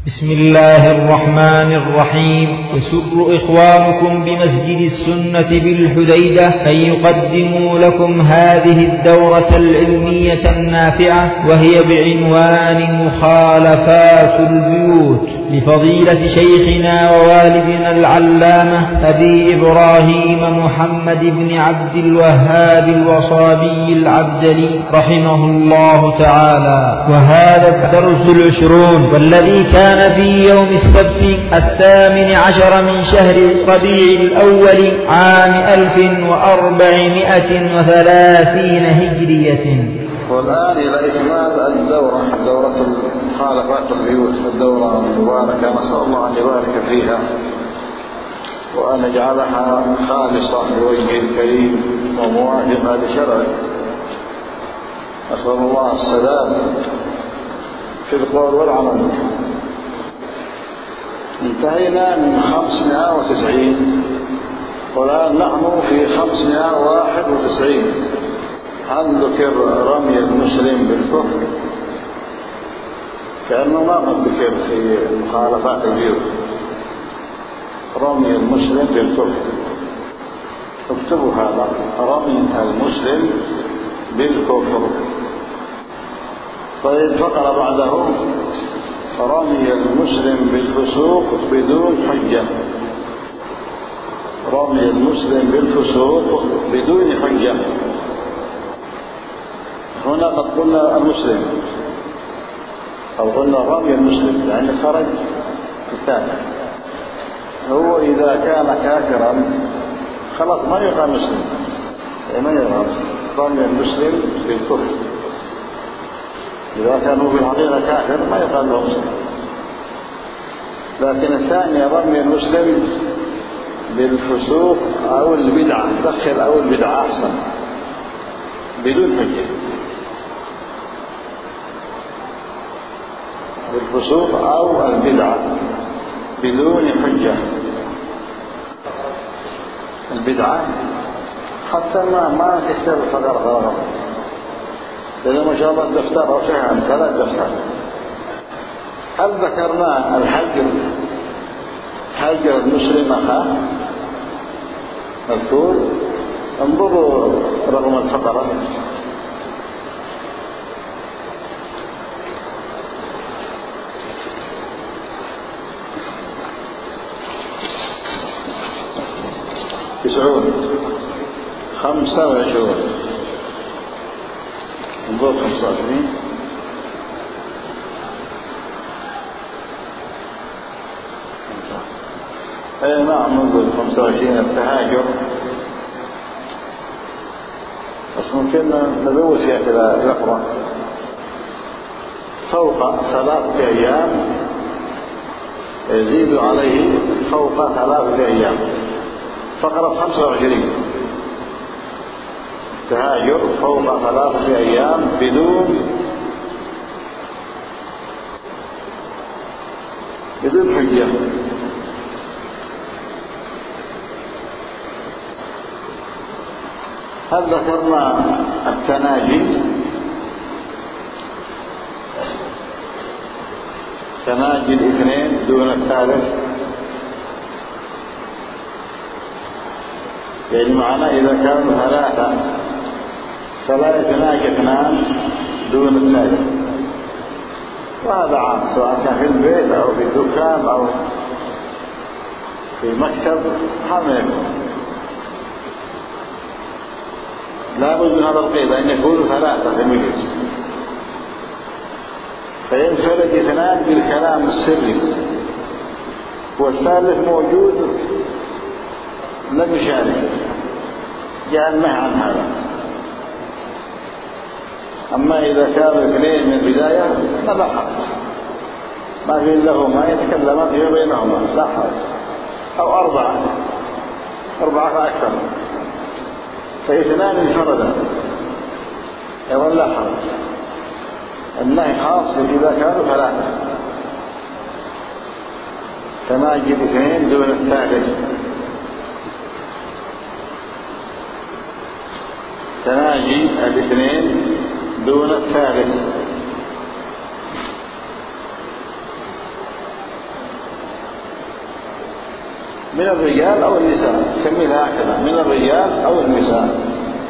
بسم الله الرحمن الرحيم. يسر إخوانكم بمسجد السنة بالحديدة أن يقدموا لكم هذه الدورة العلمية النافعة، وهي بعنوان مخالفات البيوت، لفضيلة شيخنا ووالدنا العلامة أبي إبراهيم محمد بن عبد الوهاب الوصابي العبدلي رحمه الله تعالى. وهذا الدرس 20، والذي كان في يوم السبت 18 من شهر ربيع الأول عام 1430 هجرية. والآن إلى إكمال دورة مخالفات البيوت، الدورة المباركة، نسأل الله أن يبارك فيها وأن يجعلها خالصة لوجهه الكريم وموافقة لشرعه. نسأل الله السداد في القول والعمل. انتهينا من 590 والآن نحن في 591. هل ذكر رمي المسلم بالكفر؟ كأنه ما قد ذكر في مخالفات البيوت رمي المسلم بالكفر. اكتبوا هذا، رمي المسلم بالكفر. طيب، فقرة بعده رمي المسلم بالفسوق بدون حجة. رمي المسلم بالفسوق بدون حجة. هنا قد قلنا المسلم أو قلنا رمي المسلم يعني خرج الكافر. هو إذا كان كافرا خلاص ما يقال مسلم، ما يقال رمي المسلم بالكفر. إذا كانوا في الحقيقة كافر ما يقال له مسلم. لكن الثاني رمي المسلم بالفسوق أو البدعة، دخل أو البدعة أحسن، بدون حجة. بالفسوق أو البدعة بدون حجة. البدعة حتى ما تكتب فقرة إذا ما شاء الله دفتر أو شيء عن 3 دفتر. هل ذكرنا حجر المسلم أخاه مذكور؟ انظروا رقم الفقرة. تسعون 25. انظر 25. اي نعم، انظر 25 التهاجر. بس ممكن نزود فيها كذا لفظة فوق 3 أيام، يزيد عليه فوق 3 أيام. فقرة 25 تهاجر فوق 3 أيام بدون حجة. هل ذكرنا التناجي؟ تناجي الاثنين دون الثالث، يعني معناه إذا كانوا 3 فلا يتناجي 2 دون الثالث. وهذا عام سواء كان في البيت أو في الدكان أو في مكتب حمل. لا بد من هذا القيد أن يكونوا 3 في المجلس، فينفرد 2 بالكلام السري والثالث موجود لم يشارك، جاء النهي عن هذا. أما إذا كانوا 2 من البداية فلا حرج، ما في لهما يتكلمان فيما بينهما لا حرج، أو 4 فأكثر، ف2 انفردا أيضا لا حرج. النهي خاص إذا كانوا 3. تناجي 2 دون الثالث. تناجي 2 دون الثالث. من الرجال أو النساء، كملها هكذا، من الرجال أو النساء.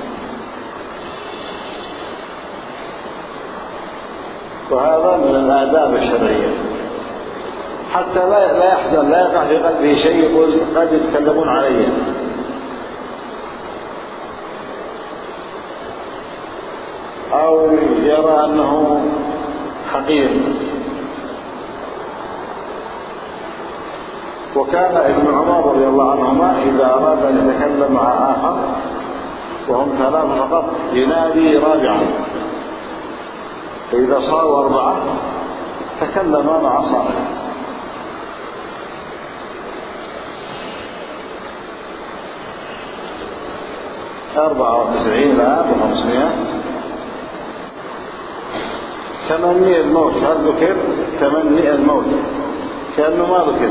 وهذا من الآداب الشرعية، حتى لا يحزن، لا يقع في قلبه شيء يقول قد يتكلمون علي، أو يرى أنه حقير. وكان ابن عمر رضي الله عنهما إذا أراد أن يتكلم مع آخر وهم ثلاثة فقط ينادي رابعا، فإذا صاروا 4 تكلم مع صاحب. 94 الآن و500. تمني الموت، هل ذكر؟ تمني الموت كأنه ما ذكر.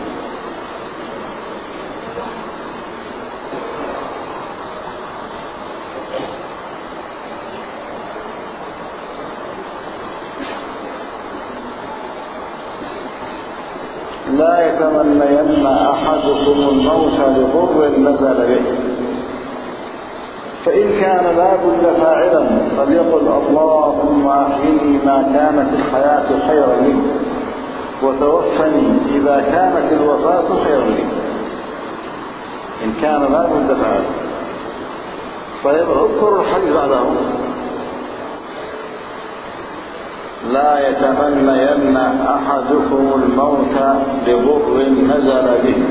لا يتمنين أحدكم الموت لضر نزل به، فإن كان لا بد فاعلا فليقل اللهم أحيني ما كانت الحياة خيرا لي وتوفني إذا كانت الوفاة خيرا لي. إن كان لا بد فاعلا. طيب اذكر الحديث بعده. لا يتمنين أحدكم الموت لضر نزل به،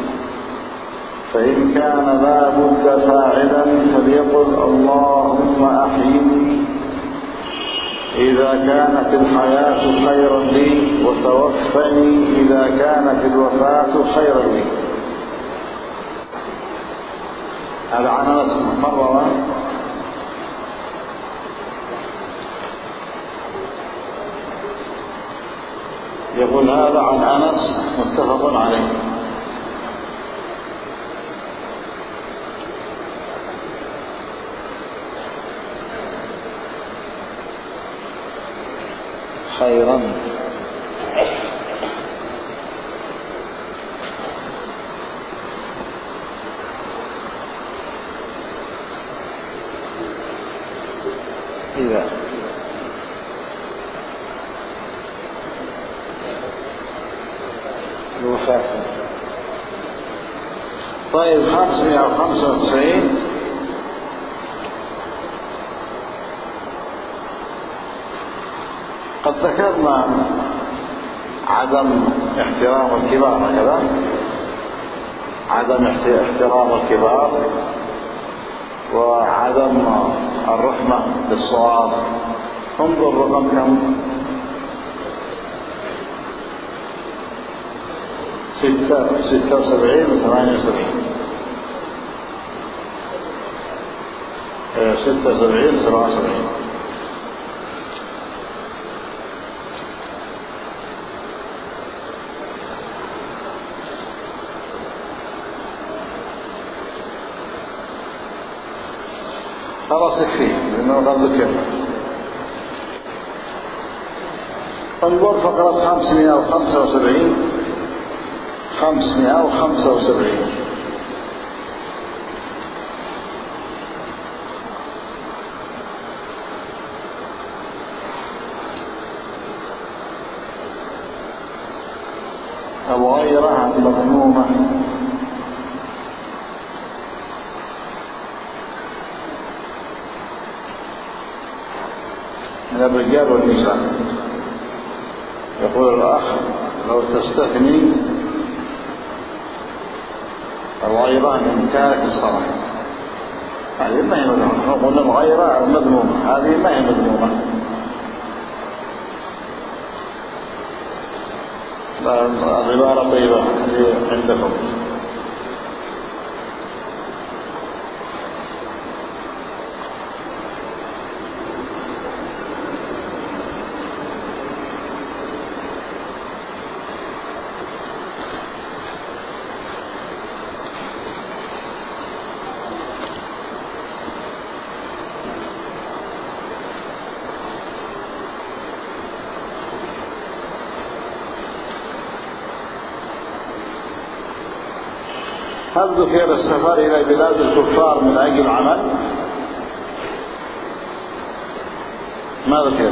فإن كان لا بد فاعلا فليقل اللهم أحيني إذا كانت الحياة خيرا لي وتوفني إذا كانت الوفاة خيرا لي. هذا عن أنس مقررا. يقول هذا عن أنس متفق عليه. خيرا. إذا الوفاة. طيب 595. قد ذكرنا عدم احترام الكبار، هكذا عدم احترام الكبار وعدم الرحمة بالصغار. انظر رقم كم؟ 76 و 78. 76 و 77. خلاص يكفي لأنه قد ذكر. انظر فقرة 575. 575. الغيرة المذمومة. من الرجال والنساء. يقول الأخ لو تستثني الغيرة من تارك الصلاة، هذه ما هي مذمومة. نقول الغيرة المذمومة، هذه ما هي مذمومة. العبارة طيبة عندكم. هل ذكر السفر إلى بلاد الكفار من أجل عمل؟ ما ذكر.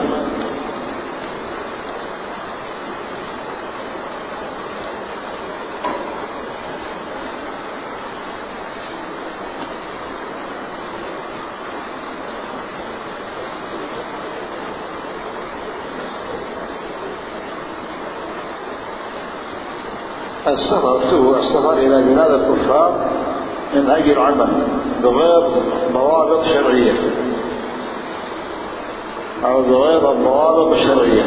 السفر إلى بلاد الكفار من أجل عمل بغير ضوابط شرعية أو بغير الضوابط الشرعية.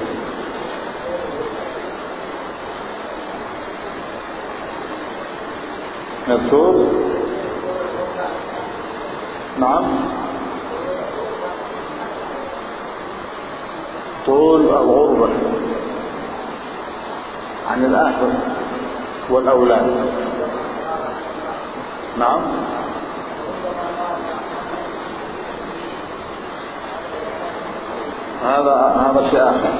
مذكور. نعم. طول الغربة عن الأهل والأولاد. نعم. هذا شيء آخر.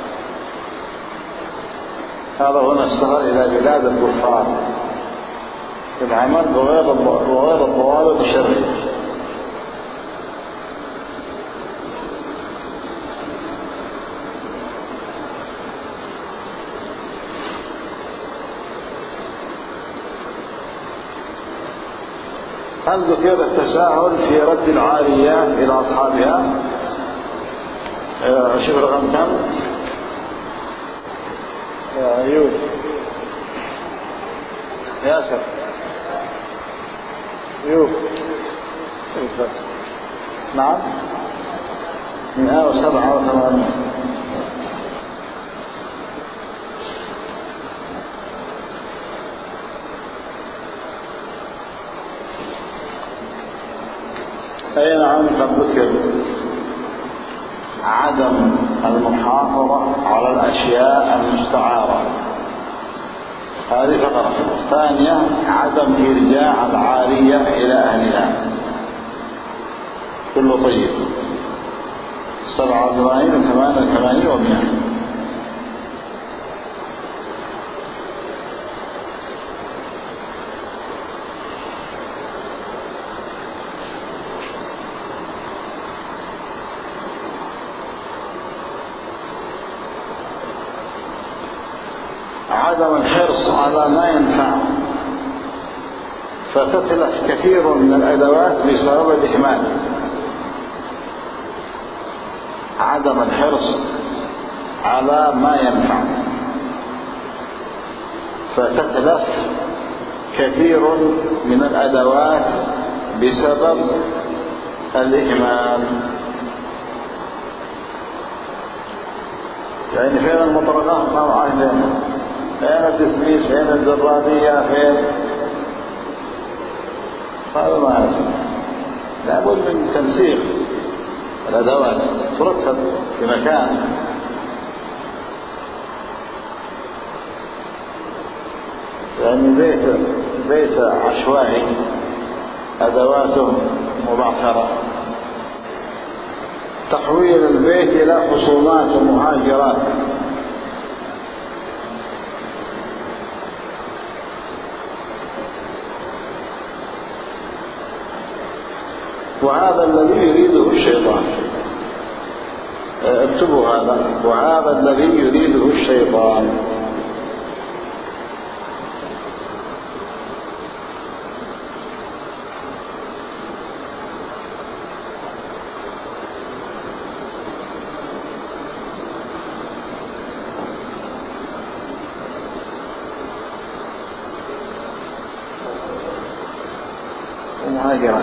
هذا هنا السفر إلى بلاد الكفار العمل بغير الضوابط الشرعية. هل ذكر التساهل في رد العاريات إلى أصحابها؟ شوف رقم كم يا أيوب ياسر أيوب. نعم 187. أي نعم. قد ذكر عدم المحافظة على الأشياء المستعارة، هذه فقرة. ثانية عدم إرجاع العارية إلى أهلها. كله طيب. 87 و88 و100. عدم الحرص على ما ينفع، فتتلف كثير من الأدوات بسبب الإهمال. عدم الحرص على ما ينفع فتتلف كثير من الأدوات بسبب الإهمال. يعني فين المطرقات؟ ما معاهدين. فين التسميس؟ فين الزرادية؟ فين؟ هذا ما أعرف. لابد من تنسيق الأدوات، ترتب في مكان. يعني بيت عشوائي أدواته مبعثرة. تحويل البيت إلى خصومات ومهاجرات. وهذا الذي يريده الشيطان. اكتبوا هذا. وهذا الذي يريده الشيطان. ومهاجرات.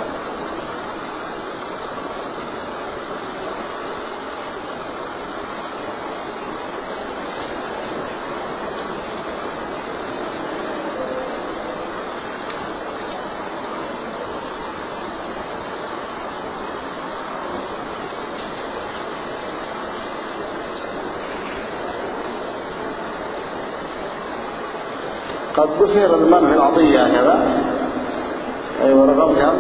قد ذكر المنع العطية هكذا. أيوة رقم كم؟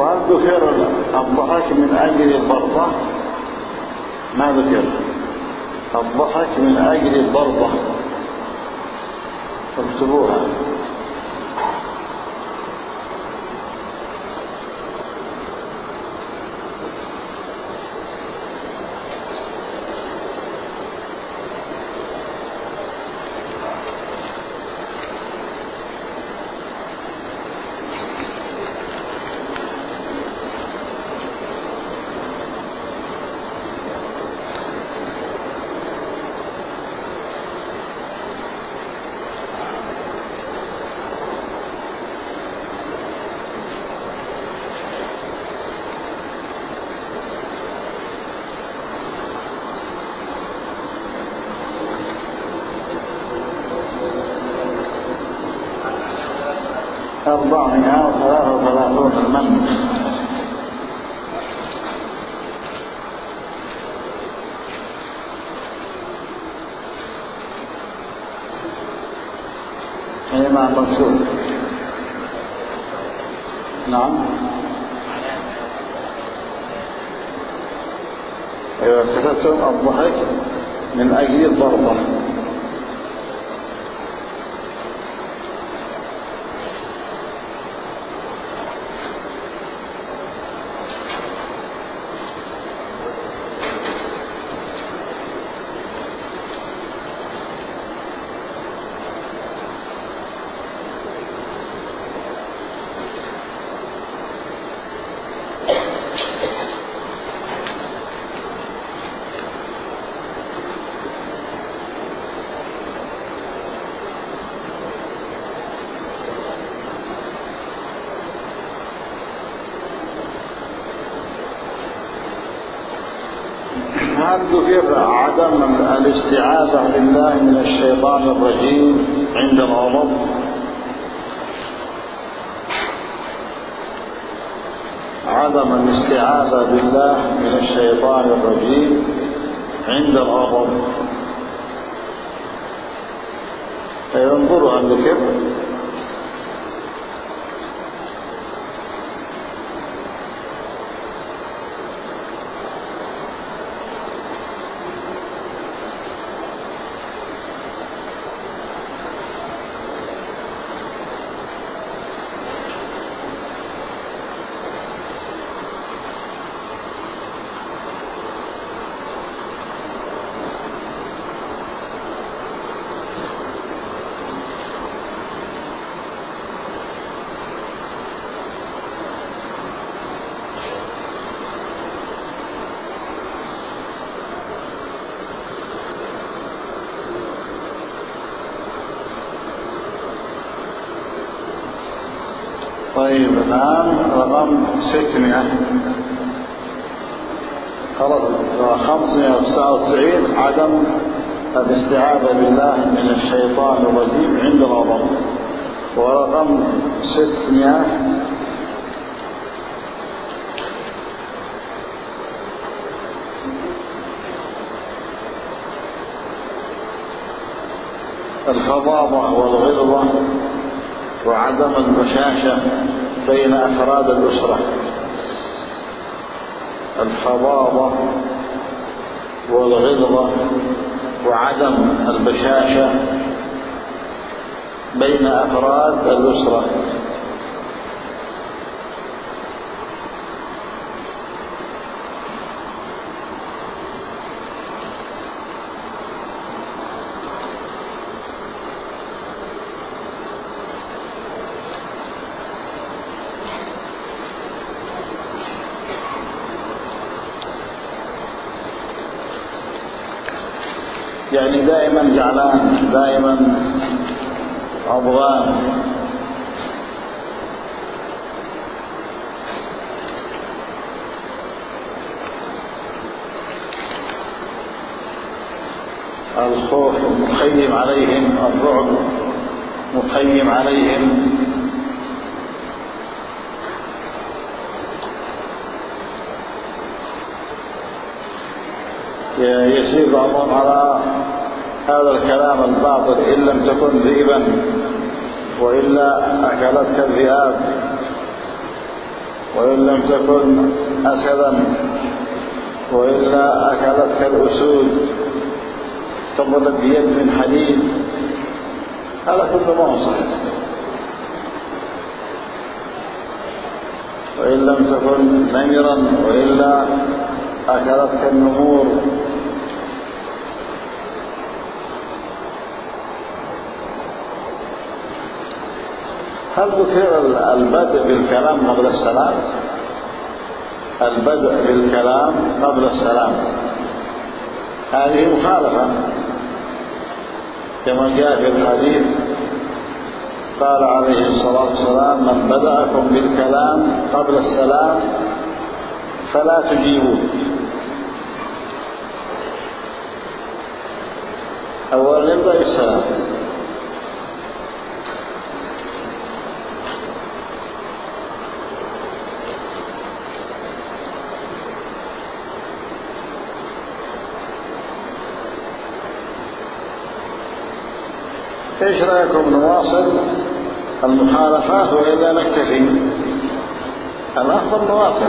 وهل ذكر الضحك من أجل البرضة؟ ما ذكر الضحك من أجل البرضة، اكتبوها. أربعمائة وثلاثة وثلاثون المن. إمام منصور. نعم. أيوة كتبتم الضحك من أجل الضربة. هل ذكر عدم الاستعاذة بالله من الشيطان الرجيم عند الغضب؟ عدم الاستعاذة بالله من الشيطان الرجيم عند الغضب. انظروا هل ذكر. طيب الآن رقم 600 خلاص 599 عدم الاستعاذة بالله من الشيطان الرجيم عند الغضب. ورقم 600 الفظاظة والغلظة وعدم البشاشة بين أفراد الأسرة. الفظاظة والغلظة وعدم البشاشة بين أفراد الأسرة. يعني دائما زعلان، دائما عضغان. الخوف مخيم عليهم، الرعب مخيم عليهم. يسير بعضهم على هذا الكلام الباطل إن لم تكن ذئبا وإلا أكلتك الذئاب. وإن لم تكن أسدا وإلا أكلتك الأسود تضرب بيد من حديد، هذا كله ما هو صحيح. وإن لم تكن نمرا وإلا أكلتك النمور. هل ذكر البدء بالكلام قبل السلام؟ البدء بالكلام قبل السلام هذه مخالفة، كما جاء في الحديث قال عليه الصلاة والسلام: من بدأكم بالكلام قبل السلام فلا تجيبوه. أولا يبدأ بالسلام. ايش رايكم نواصل المخالفات والا نكتفي؟ الافضل نواصل.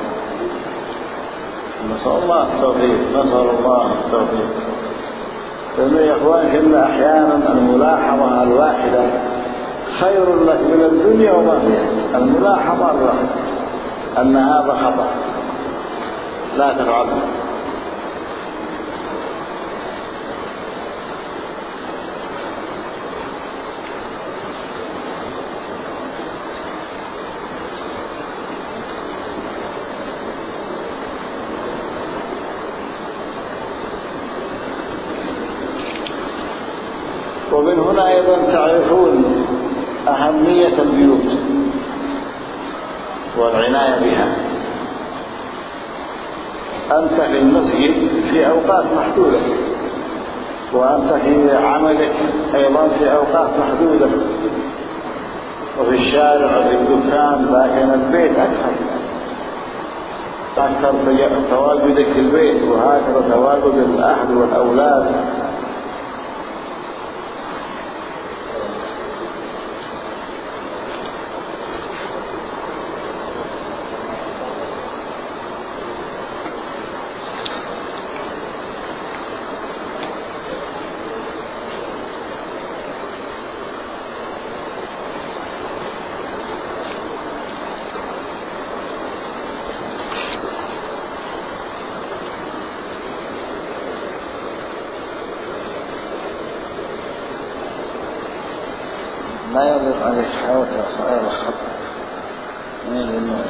نسال الله التوفيق، نسال الله التوفيق. لأنه يا اخوان ان احيانا الملاحظه الواحده خير لك من الدنيا وما فيها. الملاحظه الواحده ان هذا خطا لا تفعله. ومن هنا أيضا تعرفون أهمية البيوت والعناية بها. أنت في المسجد في أوقات محدودة، وأنت في عملك أيضا في أوقات محدودة، وفي الشارع وفي الدكان، لكن البيت أكثر تواجدك في البيت، وهكذا تواجد الأهل والأولاد. لا يضيق عليك حاول صغير الخطأ من النوع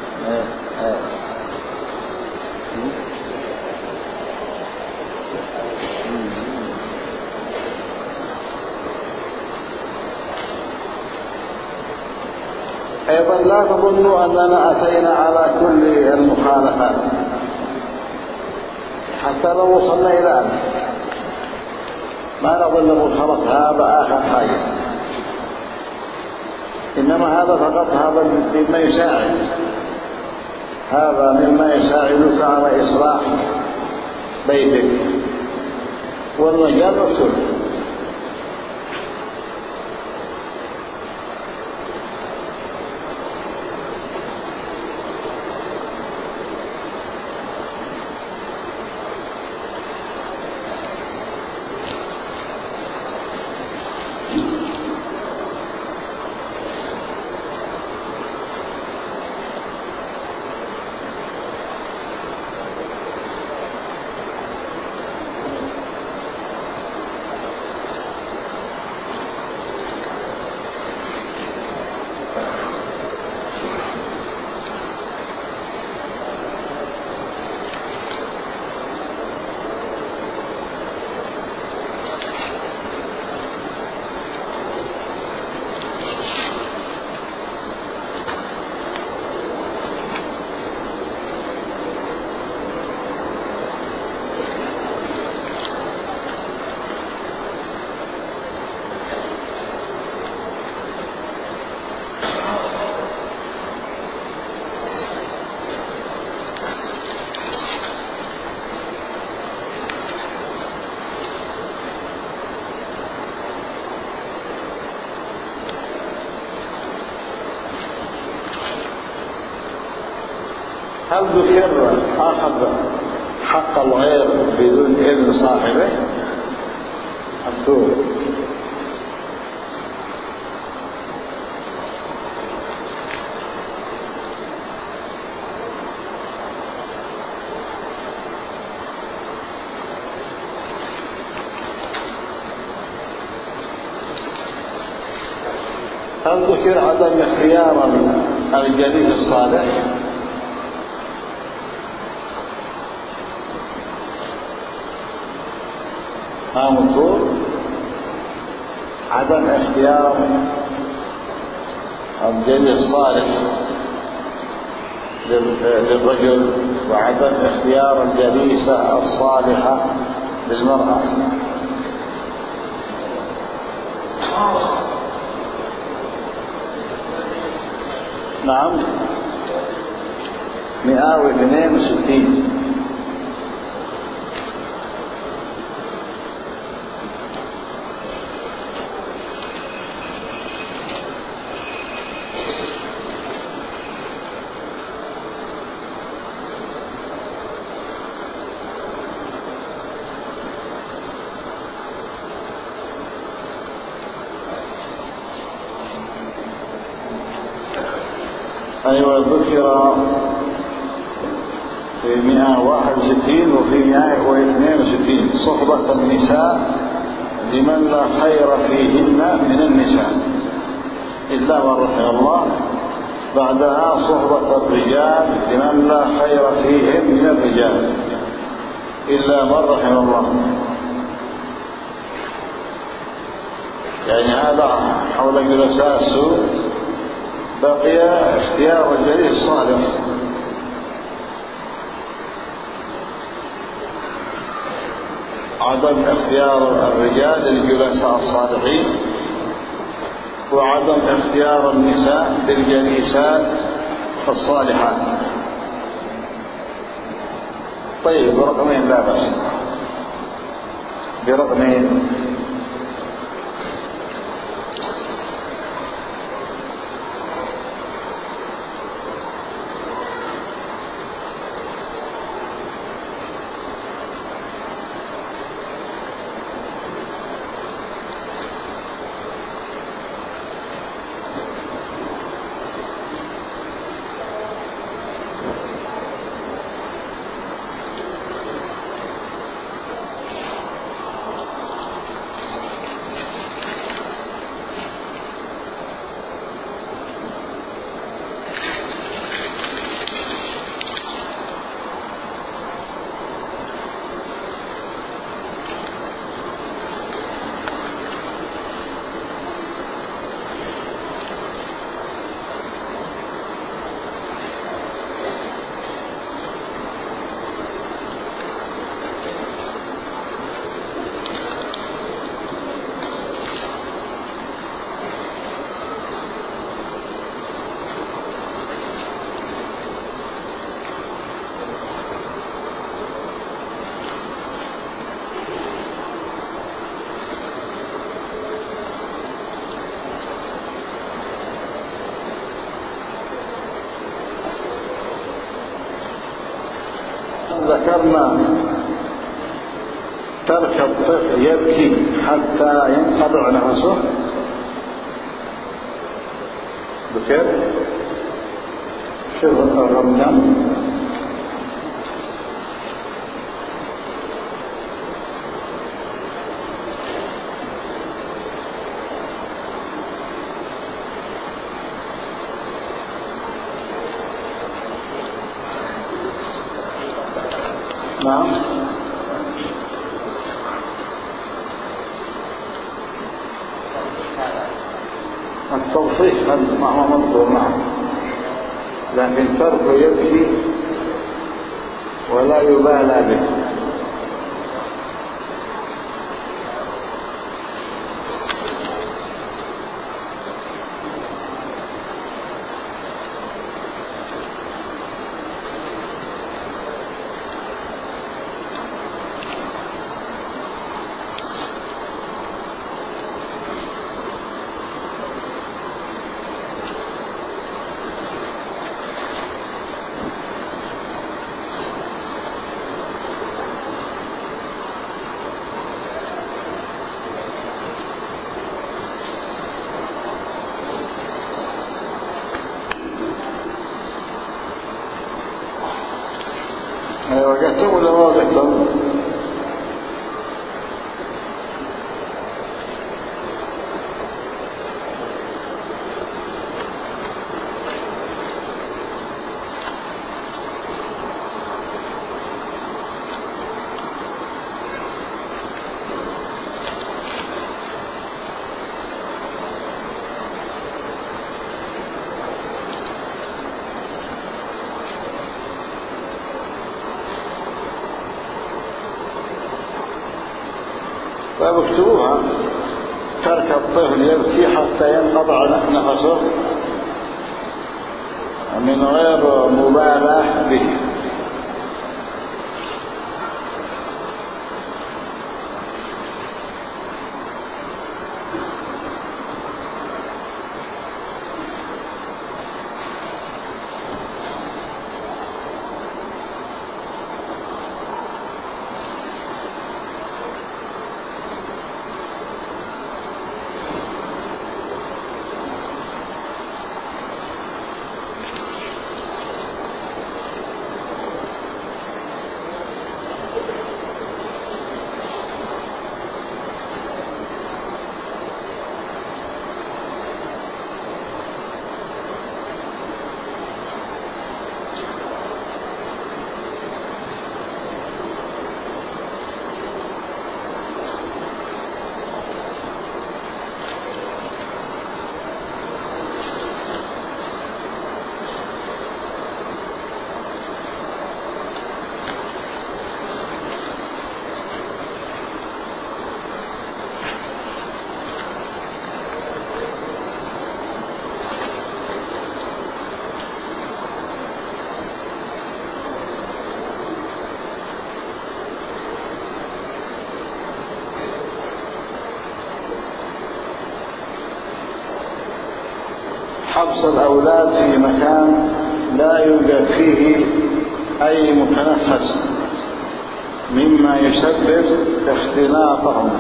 أيضا لا تظنوا أننا أتينا على كل المخالفات حتى لو وصلنا إلى أن ما نظن خلاص هذا آخر حاجة، إنما هذا فقط هذا مما يساعد، هذا مما يساعدك على إصلاح بيتك، والمجال مفتوح. هل ذكر أخذ حق الغير بدون إذن صاحبه؟ مكتوب. هل ذكر عدم اختيار الجليس الصالح؟ مذكور عدم اختيار الجليس الصالح للرجل وعدم اختيار الجليسة الصالحة للمرأة. نعم 162. أيوة ذكر في 161 وفي 162 صحبة النساء لمن لا خير فيهن من النساء إلا من رحم الله. بعدها صحبة الرجال لمن لا خير فيهم من الرجال إلا من رحم الله. يعني هذا حول جلساء السوء. بقي اختيار الجليس الصالح. عدم اختيار الرجال للجلساء الصالحين وعدم اختيار النساء للجليسات الصالحات. طيب برقمين لا بأس، برقمين. ذكرنا ترك الطفل يبكي حتى ينقطع نفسه. ذكر شوف الرمضان نعم التوصيف ما هو مطلوب معه، لكن تركه يبكي ولا يبالى به. وجدتم ولا ما وجدتم؟ طيب اكتبوها. ترك الطفل يبكي حتى ينقطع نفسه من غير مبالاة به. حبس الأولاد في مكان لا يوجد فيه أي متنفس مما يسبب اختلاطهم.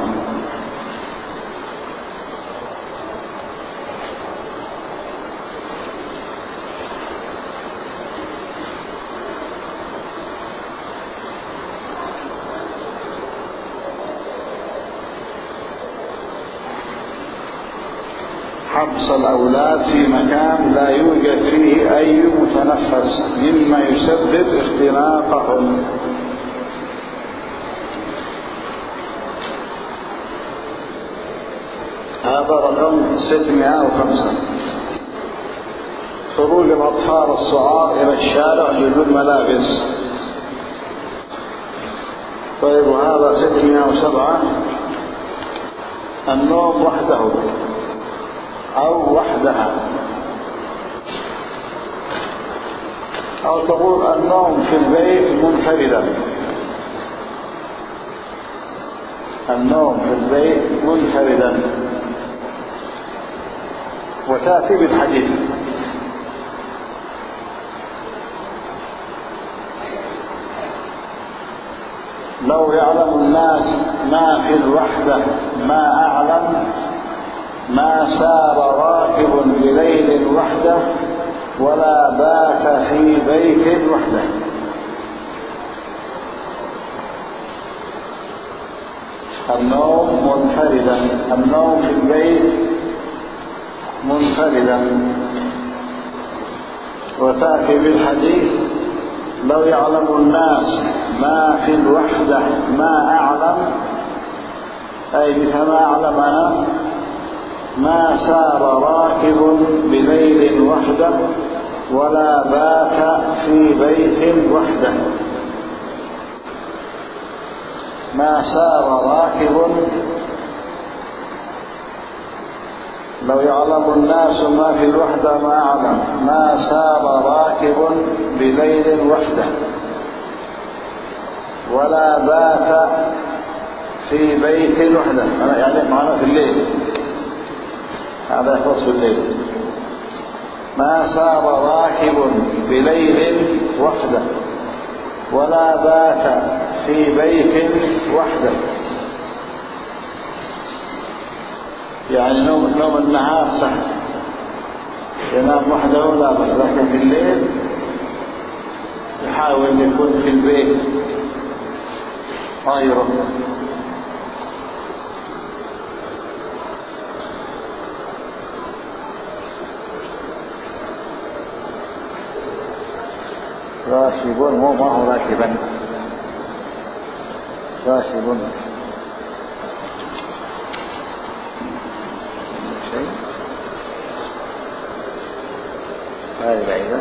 حبس الأولاد في مكان لا يوجد فيه أي متنفس مما يسبب اختناقهم. هذا رقم 605. خروج الأطفال الصغار إلى الشارع بدون ملابس. طيب وهذا 607. النوم وحده أو وحدها، أو تقول النوم في البيت منفردا. النوم في البيت منفردا، وتأتي بالحديث. لو يعلم الناس ما في الوحدة ما أعلم ما سار راكب بليل وحده ولا بات في بيت وحده. النوم منفردا، النوم في البيت منفردا، وتأتي بالحديث لو يعلم الناس ما في الوحدة ما أعلم، أي مثل أعلم أنا ما سار راكب بليل وحده ولا بات في بيت وحده. ما سار راكب، لو يعلم الناس ما في الوحدة ما أعلم ما سار راكب بليل وحده ولا بات في بيت وحده. يعني معنا في الليل، هذا يختص بالليل. ما سار راكب بليل وحده ولا بات في بيت وحده. يعني نوم النهار صح، ينام وحده لا بس، لكن في الليل يحاول أن يكون في البيت طاهرا. راشبون ما هو راكبا، راشبون شيء هاي بعيدة.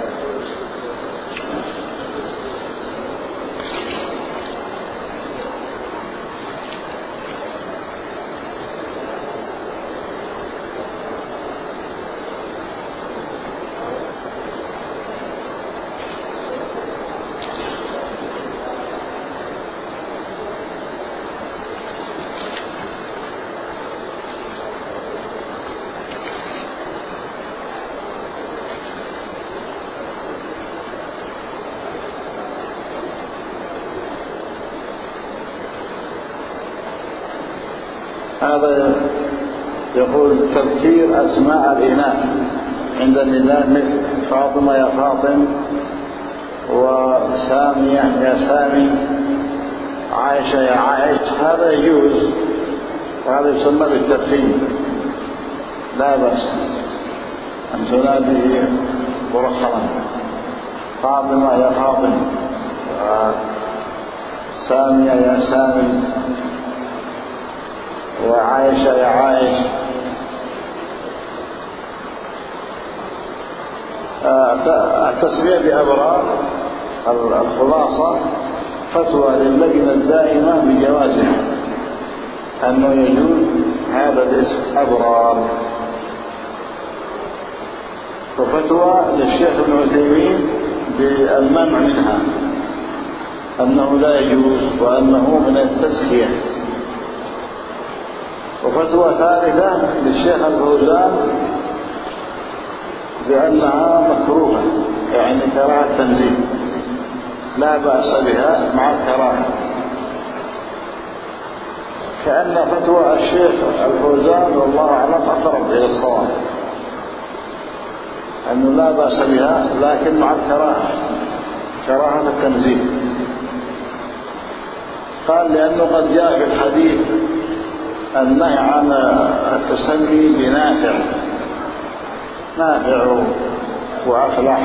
هذا يقول تذكير أسماء الإناث عند النداء مثل فاطمة يا فاطم، وسامية يا سامي، عائشة يا عائش، هذا يجوز وهذا يسمى بالترتيب، لا بأس أن تنادي مرخصا فاطمة يا فاطم، سامية يا سامي، وعائشة يا عائش. التسمية بأبرار الخلاصة فتوى للجنة الدائمة بجوازها أنه يجوز هذا الاسم أبرار، وفتوى للشيخ ابن عثيمين بالمنع منها أنه لا يجوز وأنه من التزكية، وفتوى ثالثة للشيخ الفوزان بأنها مكروهة، يعني كراهة تنزيل لا بأس بها مع الكراهة، كأن فتوى الشيخ الفوزان والله أعلم أقرب إلى الصواب أنه لا بأس بها لكن مع الكراهة، كراهة التنزيل. قال لأنه قد جاء في الحديث النهي عن التسمي بنافع، نافع وأفلح،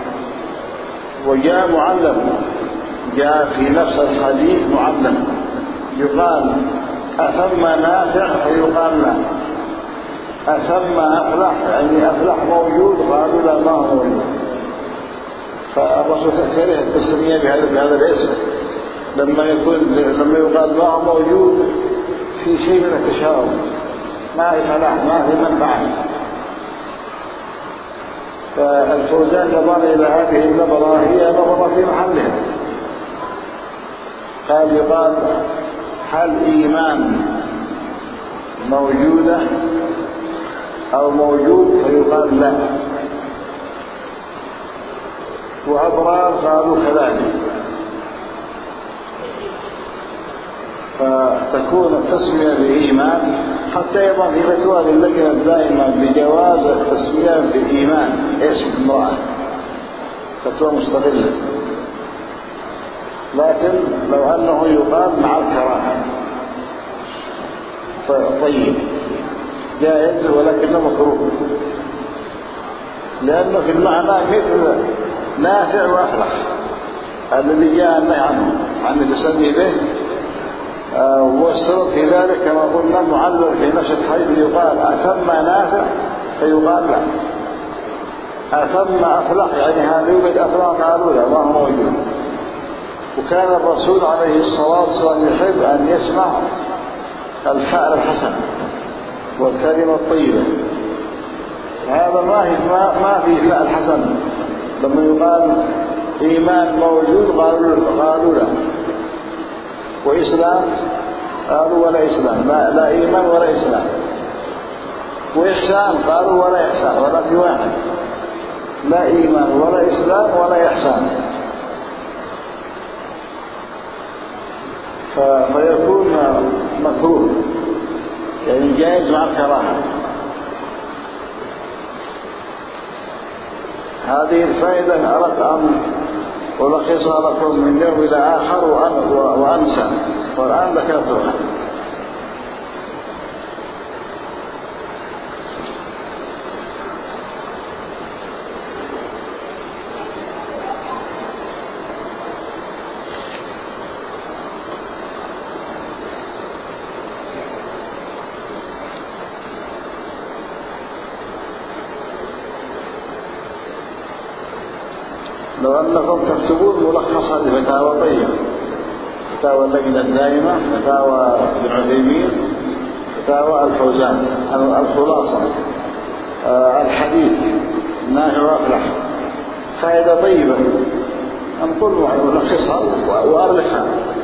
وجاء معلم، جاء في نفس الحديث معلم يقال أثم نافع فيقال لا، أثم أفلح يعني أفلح موجود قالوا لا ما هو موجود، فالرسول كره التسمية بهذا الاسم لما يقال ما هو موجود في شيء من التشاؤم، ما في فلاح ما في منفعة. فالفوزان نظر إلى هذه النظرة، هي نظرة في محلها، قال يقال هل إيمان موجودة أو موجود فيقال لا، وأبرار قالوا كذلك، فتكون التسمية بإيمان حتى يضع في فتوى للجنة الدائمة بجواز التسمية بإيمان اسم امرأة، فتوى مستقلة، لكن لو أنه يقال مع الكراهة طيب جائز ولكنه مكروه، لأنه في المعنى مثل نافع وأفلح الذي جاء النهي عنه عن التسمي به، والسبب في ذلك كما قلنا معلل في نفس الحديث يقال أثم نافع فيقال لا، أثم أفلح يعني هذا يوجد أفلح قالوا لا ما هو موجود. وكان الرسول عليه الصلاة والسلام يحب أن يسمع الفعل الحسن والكلمة الطيبة، هذا ما في فعل حسن، لما يقال إيمان موجود قالوا لا، وإسلام قالوا ولا إسلام، لا إيمان ولا إسلام، وإحسان قالوا ولا إحسان، ولا في واحد، لا إيمان ولا إسلام ولا إحسان، فيكون مكروه يعني جائز مع الكراهة. هذه الفائدة أردت أن ألخصها لكم من يوم إلى آخر وأنسى، والآن ذكرتها. لو أنكم تكتبون ملخصا لفتاوى طيبة، فتاوى اللجنة الدائمة، فتاوى ابن عثيمين، فتاوى الفوزان، الخلاصة، الحديث، النافع وأفلح، فائدة طيبة، أنقل ملخصها وأربحها.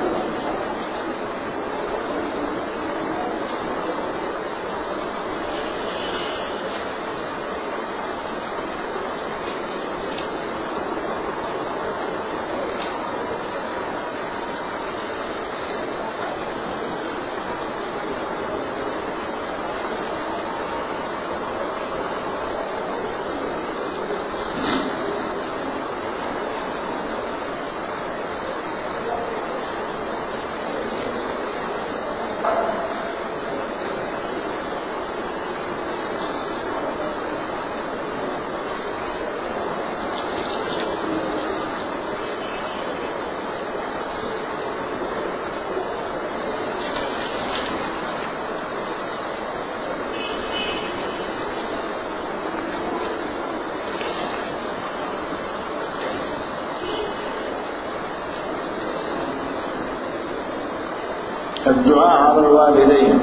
الدعاء على الوالدين.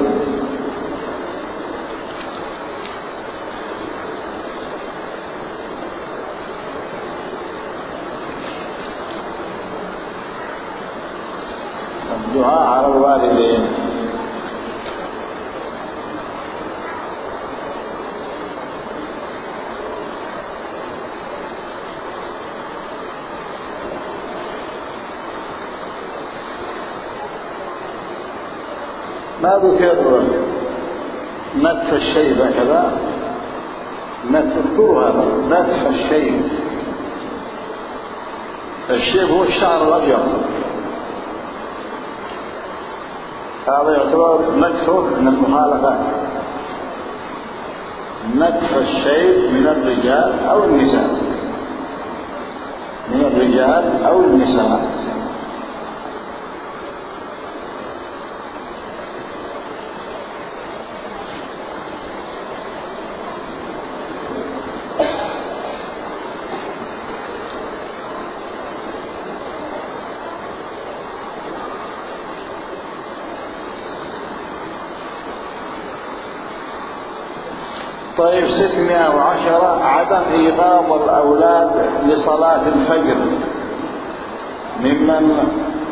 الدعاء على الوالدين. ما ذكر نتف الشيب هكذا، اذكروا هذا، نتف الشيب. الشيب هو الشعر الأبيض، هذا يعتبر نتفه من المخالفات. نتف الشيب من الرجال أو النساء، من الرجال أو النساء. طيب 610 عدم إيقاظ الأولاد لصلاة الفجر ممن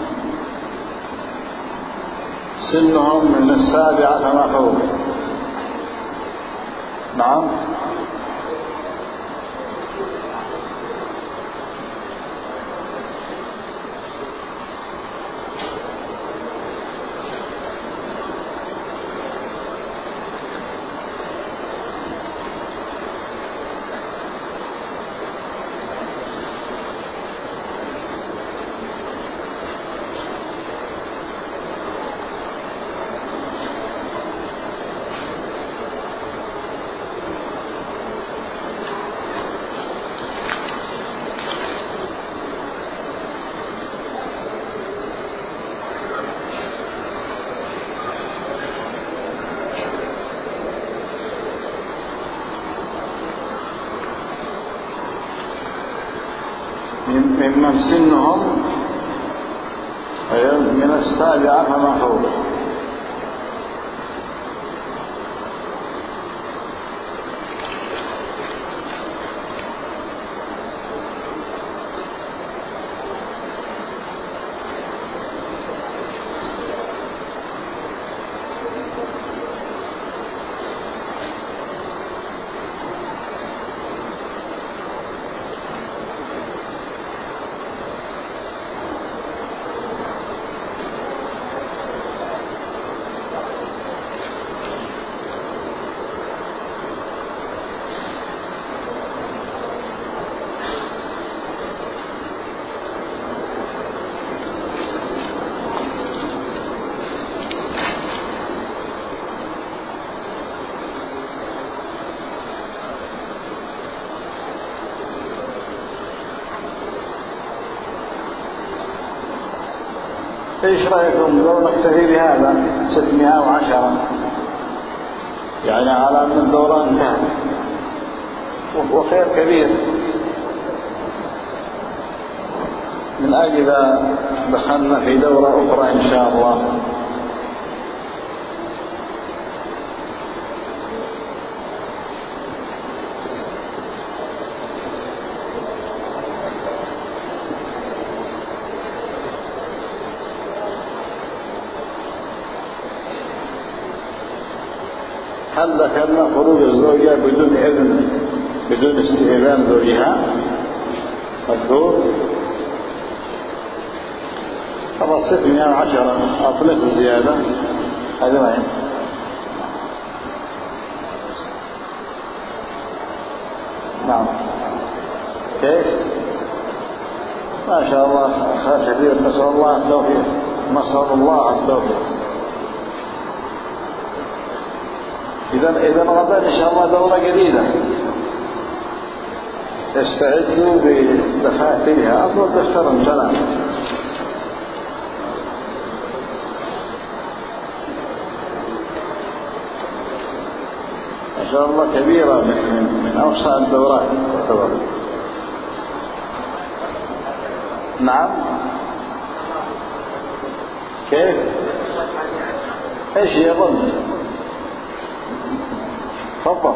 سنهم من 7 فما فوق. نعم. ممن سنهم من 7 فما فوق. ايش رأيكم لو نكتفي بهذا 610 يعني على أن الدورة انتهت وخير كبير من أجل دخلنا في دورة أخرى إن شاء الله. هل ذكرنا خروج الزوجة بدون إذن بدون استئذان زوجها؟ مذكور خلاص 610 أطلق الزيادة هذا ما نعم كيف ما شاء الله خير كثير. نسأل الله التوفيق نسأل الله التوفيق. إذا غدا إن شاء الله دورة جديدة استعدوا بدفاترها أصلا دفتر امتنع ما شاء الله كبيرة من أوسع الدورات تعتبر. نعم كيف ايش يظن تفضل.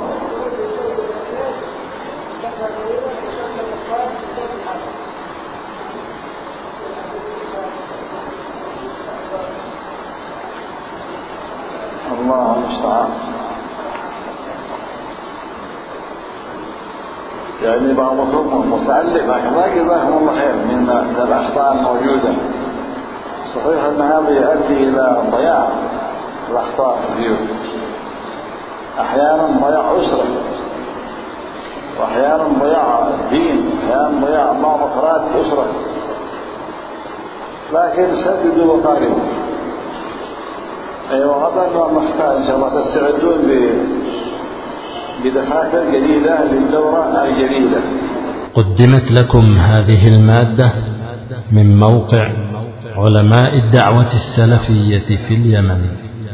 الله المستعان. يعني بعضكم متألف لكن ما جزاهم الله خير من الأخطاء الموجودة. صحيح أن هذا يؤدي إلى ضياع الأخطاء في البيوت. أحيانا ضياع أسرة وأحيانا ضياع دين أحيانا ضياع بعض أفراد الأسرة. لكن سددوا وقاربوا. أيوة غدا نحتاج إن شاء الله تستعدون بدفاتر جديدة للدورة الجديدة. قدمت لكم هذه المادة من موقع علماء الدعوة السلفية في اليمن.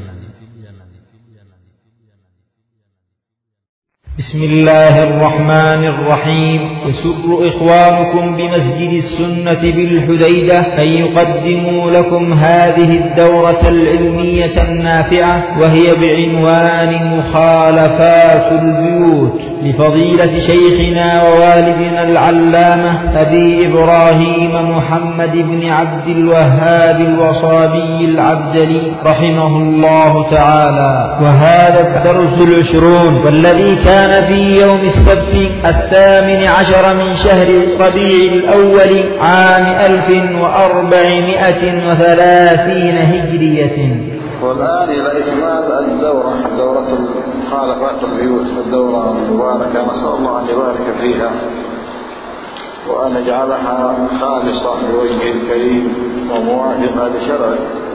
بسم الله الرحمن الرحيم. يسر إخوانكم بمسجد السنة بالحديدة أن يقدموا لكم هذه الدورة العلمية النافعة وهي بعنوان مخالفات البيوت لفضيلة شيخنا ووالدنا العلامة أبي إبراهيم محمد بن عبد الوهاب الوصابي العبدلي رحمه الله تعالى. وهذا الدرس 20 والذي كان في يوم السبت 18 من شهر ربيع الأول عام 1430 هجرية. والآن إلى إكمال دورة مخالفات البيوت الدورة المباركة. نسأل الله أن يبارك فيها وأن يجعلها خالصة لوجهه الكريم وموافقة لشرعه.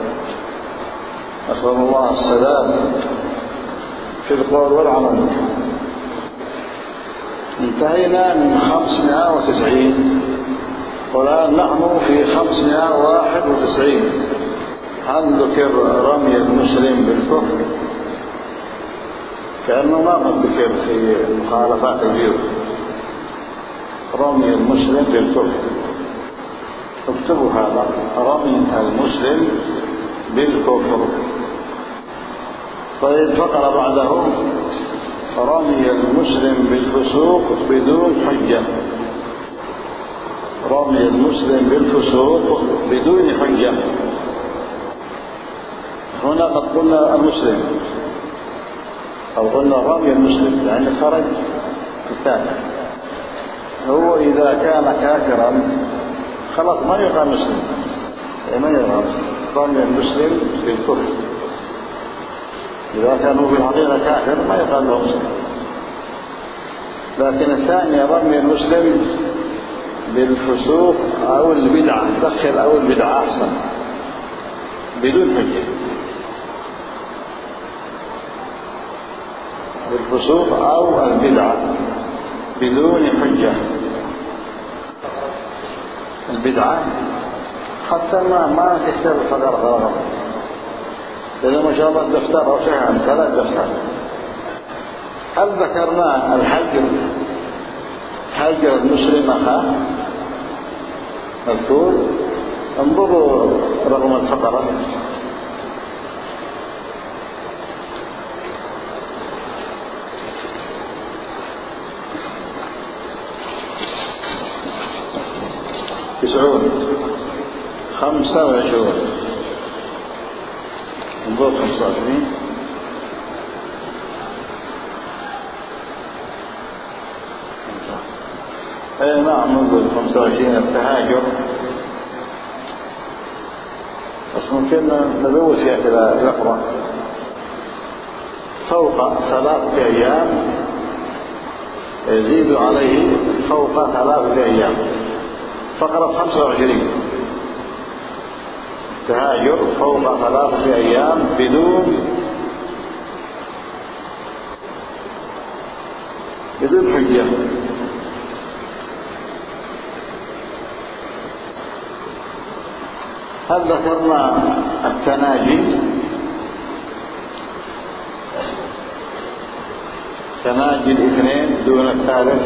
نسأل الله السداد في القول والعمل. انتهينا من 590 والآن نحن في 591. هل ذكر رمي المسلم بالكفر؟ كأنه ما قد ذكر في مخالفات البيوت رمي المسلم بالكفر. اكتبوا هذا رمي المسلم بالكفر. طيب فقرة بعده رمي المسلم بالفسوق بدون حجة. رمي المسلم بالفسوق بدون حجة. هنا قد قلنا المسلم أو قلنا رمي المسلم يعني خرج كافر. هو إذا كان كافرا خلاص ما يقال مسلم ما يقال رمي المسلم بالكفر. إذا كانوا في الحقيقة كافر ما يقال له مسلم. لكن الثاني رمي المسلم بالفسوق أو البدعة دخل أو البدعة أحسن بدون حجة. بالفسوق أو البدعة بدون حجة. البدعة حتى ما تكتب الفقر غلط. إذا ما شاء الله دفتر أو شيء 3 دفتر. هل ذكرنا الحجر المسلمة مذكور؟ انظروا رقم الفقرة. تسعون 25 انظر 25 اي نعم انظر 25 التهاجر. بس ممكن نزود فيها كذا لفظة فوق 3 أيام يزيد عليه فوق 3 أيام. فقرة 25 تهاجر فوق 3 أيام بدون حجة. هل ذكرنا التناجي؟ تناجي 2 دون الثالث،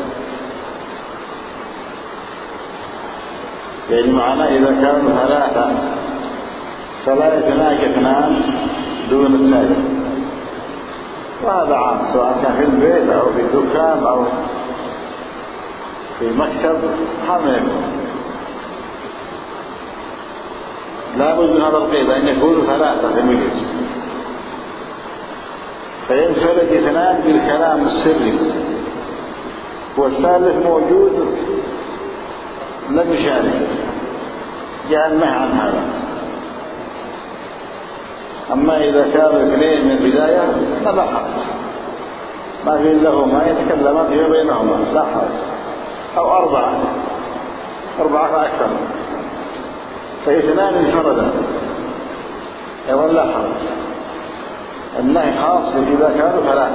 يعني معناه إذا كانوا 3 فلا يتناجي 2 دون الثالث. وهذا عام سواء كان في البيت أو في الدكان أو في مكتب حمل. لا بد من هذا القيد أن يكونوا 3 في المجلس، فينفرد 2 بالكلام السري والثالث موجود لم يشارك، جاء النهي عن هذا. أما إذا كانوا 2 من البداية فلا حرج، ما في لهما يتكلمان فيما بينهما لا حرج، أو 4 فأكثر، ف2 انفردا أيضا لا حرج. النهي خاص إذا كانوا 3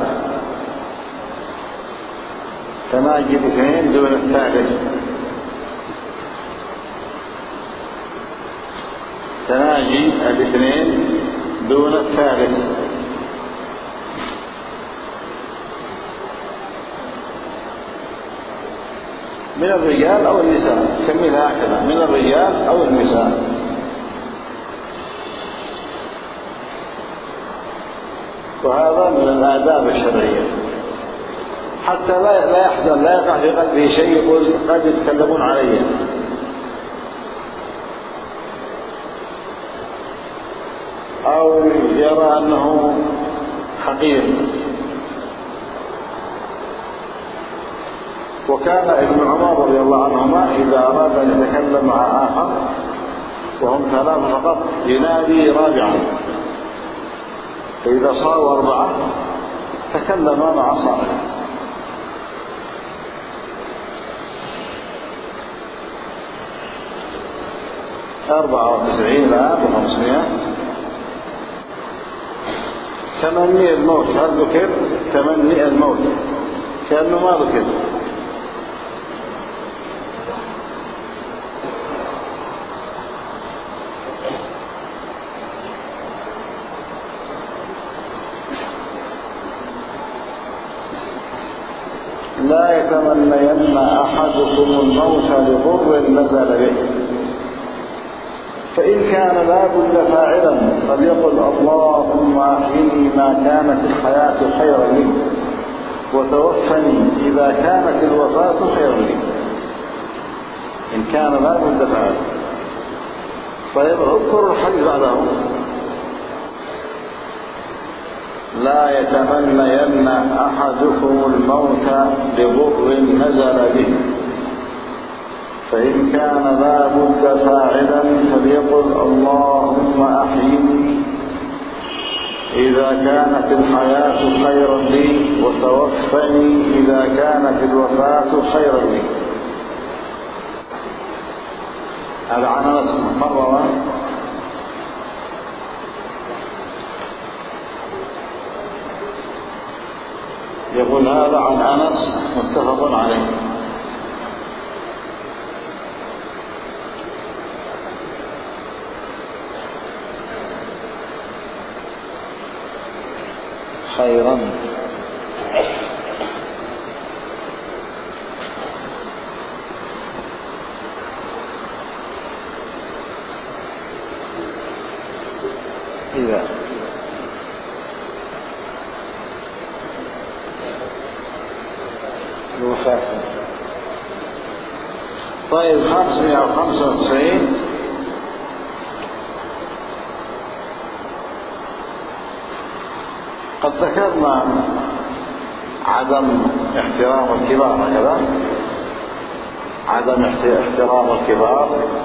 تناجي 2 دون الثالث. تناجي 2 دون الثالث. من الرجال أو النساء، كملها هكذا، من الرجال أو النساء. وهذا من الآداب الشرعية، حتى لا يحزن، لا يقع في قلبه شيء يقول قد يتكلمون علي. أو يرى أنه حقير. وكان ابن عمر رضي الله عنهما إذا أراد أن يتكلم مع آخر وهم 3 فقط ينادي رابعا، فإذا صاروا 4 تكلم مع صاحب. 94 الآن و500. تمني الموت هل ذكر؟ تمني الموت كأنه ما ذكر. لا يتمنين أحدكم الموت لضر نزل به، فإن كان لا بد فاعلا فليقل اللهم أحيني ما كانت الحياة خيرا لي وتوفني إذا كانت الوفاة خيرا لي. إن كان لا بد فاعلا. طيب اذكر الحديث بعده. لا يتمنين أحدكم الموت لضر نزل به، فإن كان لا بد فاعلا فليقل اللهم أحيني إذا كانت الحياة خيرا لي وتوفني إذا كانت الوفاة خيرا لي. هذا عن أنس مقررا. يقول هذا عن أنس متفق عليه. خيرا. إذا الوفاة. طيب 595 قد ذكرنا عدم احترام الكبار، هكذا عدم احترام الكبار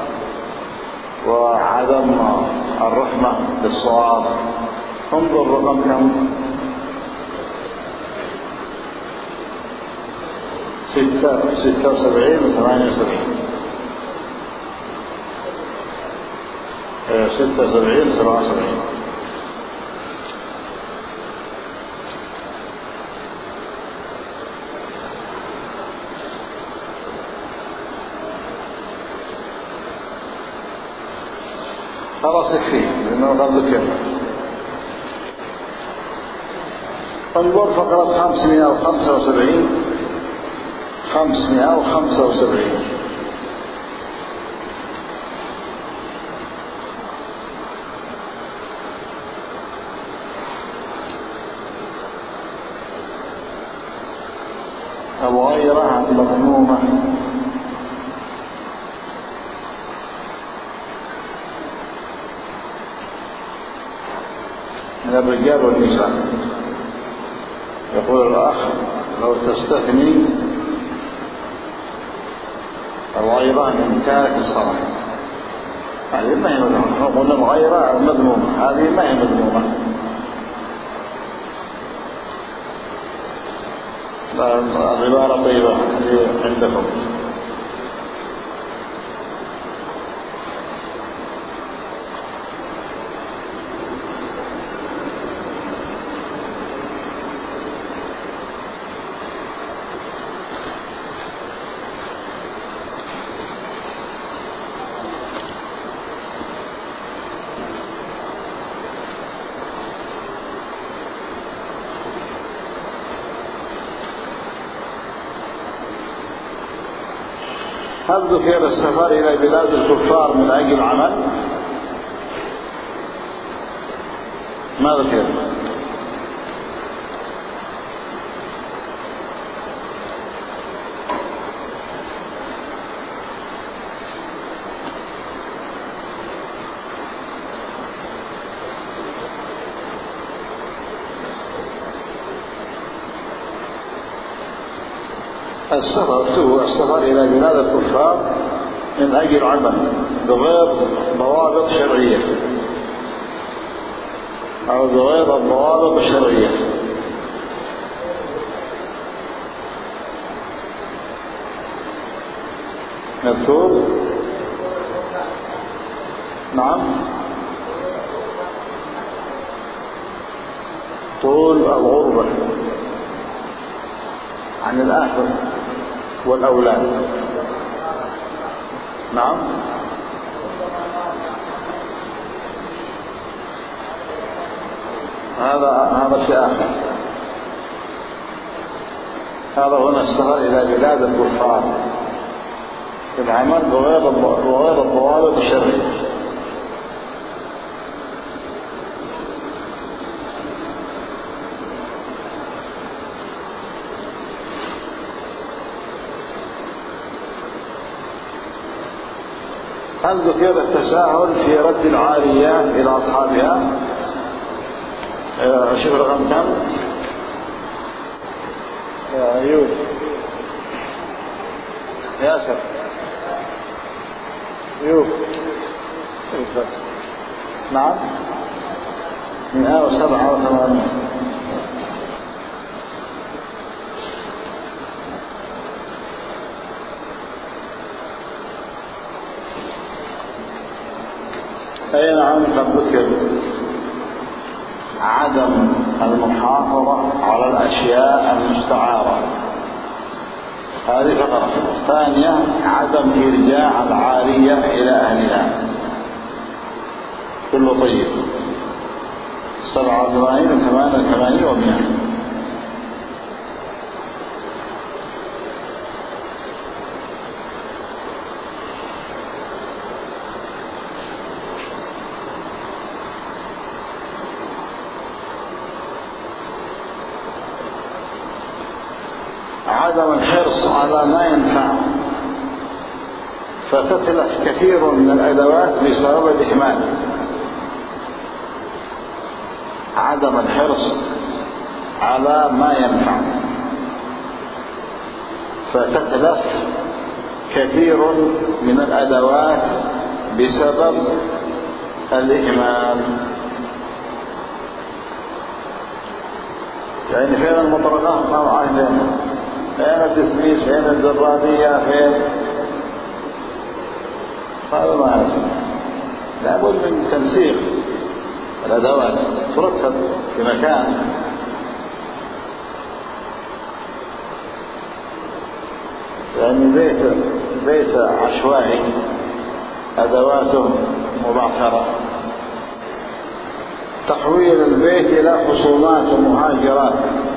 وعدم الرحمة بالصغار. انظر رقم كم؟ 76 و 78. 76 و 77. خلاص يكفي لأنه قد ذكرنا. انظر فقرة 575. 575 الغيرة المذمومة. من الرجال والنساء. يقول الأخ لو تستثني الغيرة من تارك الصلاة، هذه ما هي مذمومة. قلنا الغيرة المذمومة، هذه ما هي مذمومة. العبارة طيبة عندكم. هل ذكر السفر إلى بلاد الكفار من أجل عمل؟ ما ذكر. السفر إلى بلاد الكفار من أجل عمل بغير ضوابط شرعية أو بغير الضوابط الشرعية. مذكور؟ نعم. طول الغربة عن الأهل والأولاد. نعم. هذا شيء آخر. هذا هنا السفر إلى بلاد الكفار العمل بغير الضوابط الشرعية. هل ذكر التساهل في رد العارية إلى أصحابها؟ شوف رقم كم؟ يا أيوب ياسر أيوب بس. نعم 187. أي نعم قد ذكر عدم المحافظة على الأشياء المستعارة، هذه فقرة. ثانية عدم إرجاع العارية إلى أهلها، كله طيب. 87 و88 و100. عدم الحرص على ما ينفع فتتلف كثير من الأدوات بسبب الإهمال. عدم الحرص على ما ينفع فتتلف كثير من الأدوات بسبب الإهمال. يعني فين المطرقات؟ ما معاهدين. فين التسميس؟ فين الزرادية؟ فين؟ هذا ما أعرف. لابد من تنسيق الأدوات ترتب في مكان. يعني بيت عشوائي أدواته مبعثرة. تحويل البيت إلى خصومات ومهاجرات.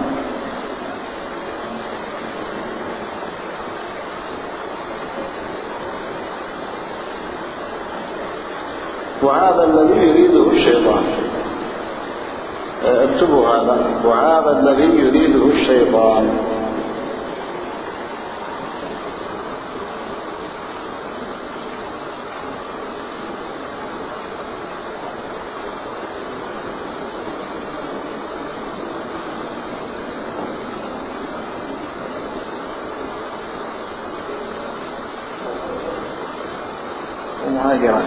وهذا الذي يريده الشيطان. اكتبوا هذا. وهذا الذي يريده الشيطان. ومهاجرات.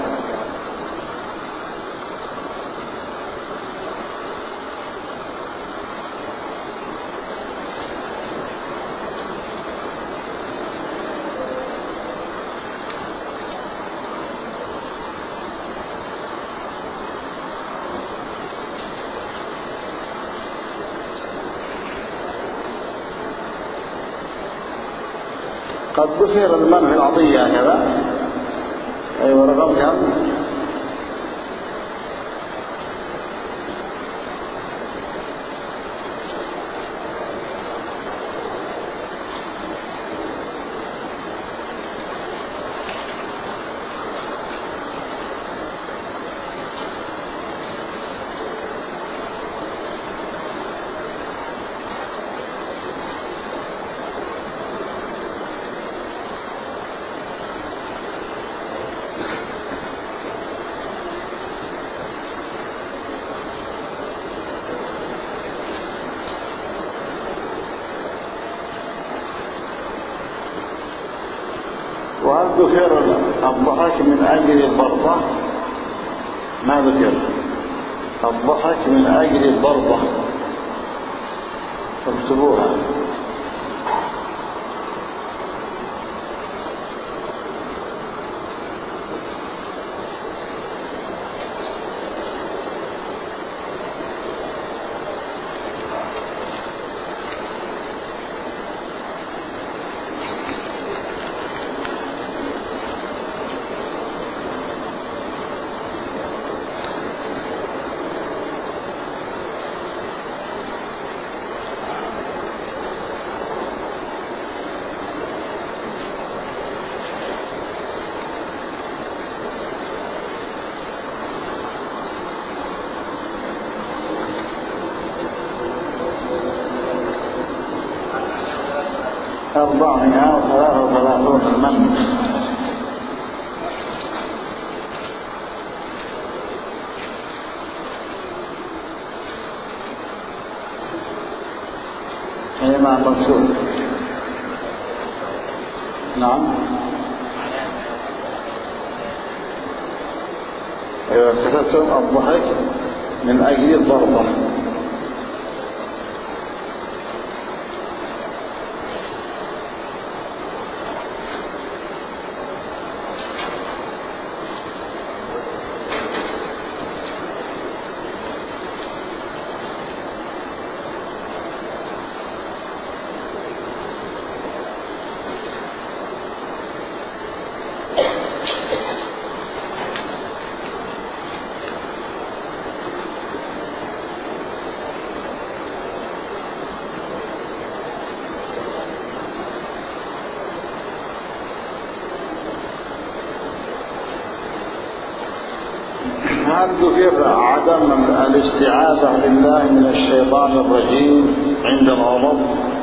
قد ذكر المنع العطية هكذا. أيوة رقم كم؟ وهل ذكر الضحك من أجل البرضة؟ ما ذكر الضحك من أجل البرضة. اكتبوها. أربعمائة وثلاثة وثلاثون المن. مع منصور. نعم. أيوة كتبتم الضحك من أجل الضربة. هل ذكر عدم الاستعاذة بالله من الشيطان الرجيم عند الغضب؟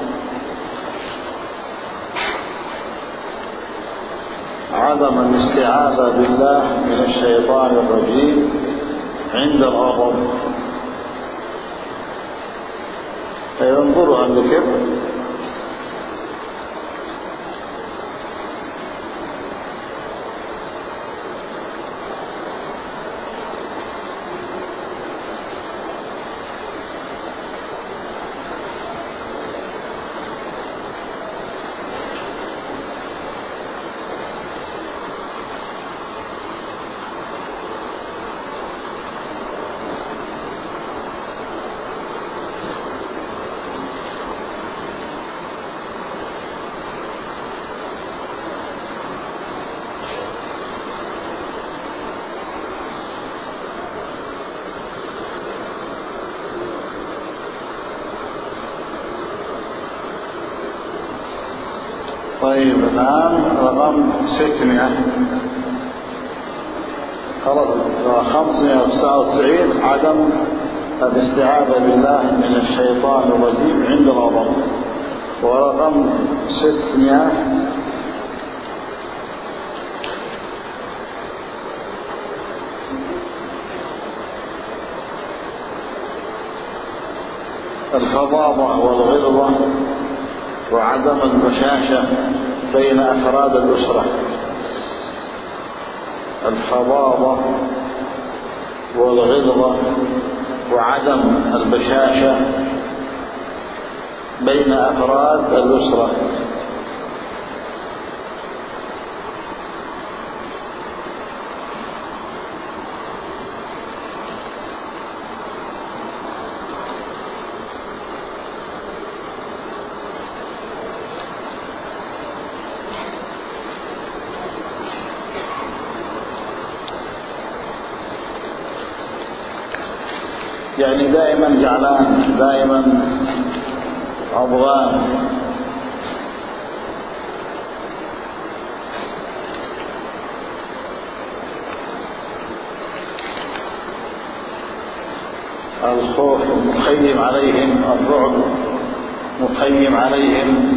عدم الاستعاذة بالله من الشيطان الرجيم عند الغضب، فينظرها الذكر. طيب الآن رقم 600 خلاص 599 عدم الاستعاذة بالله من الشيطان الرجيم عند الغضب. ورقم 600 الفظاظة والغلظة وعدم البشاشة بين أفراد الأسرة. الفظاظة والغلظة وعدم البشاشة بين أفراد الأسرة. يعني دائما جعلان، دائما عضغان، الخوف مخيم عليهم، الرعب مخيم عليهم،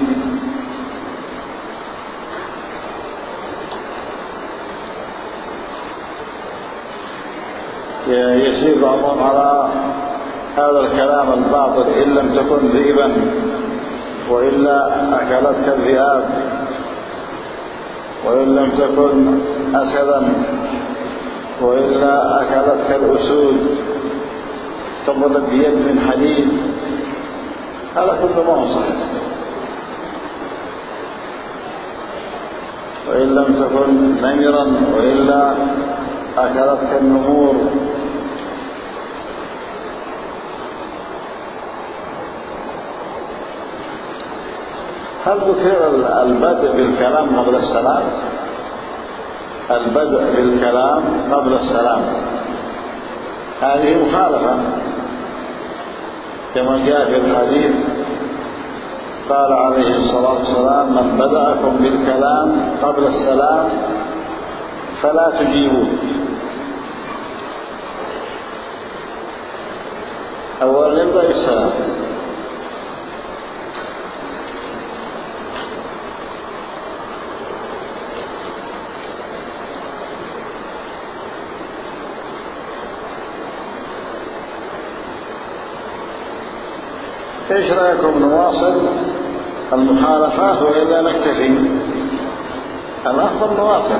يسير بعضهم على هذا الكلام الباطل: إن لم تكن ذئبا وإلا أكلتك الذئاب، وإن لم تكن أسدا وإلا أكلتك الأسود، تضرب بيد من حديد. هذا كله ما هو صحيح. وإن لم تكن نمرا وإلا أكلتك النمور. هل ذكر البدء بالكلام قبل السلام؟ البدء بالكلام قبل السلام هذه مخالفة، كما جاء في الحديث قال عليه الصلاة والسلام: من بدأكم بالكلام قبل السلام فلا تجيبوه. أولا يبدأ بالسلام. ايش رايكم نواصل المخالفات والا نكتفي؟ الافضل نواصل.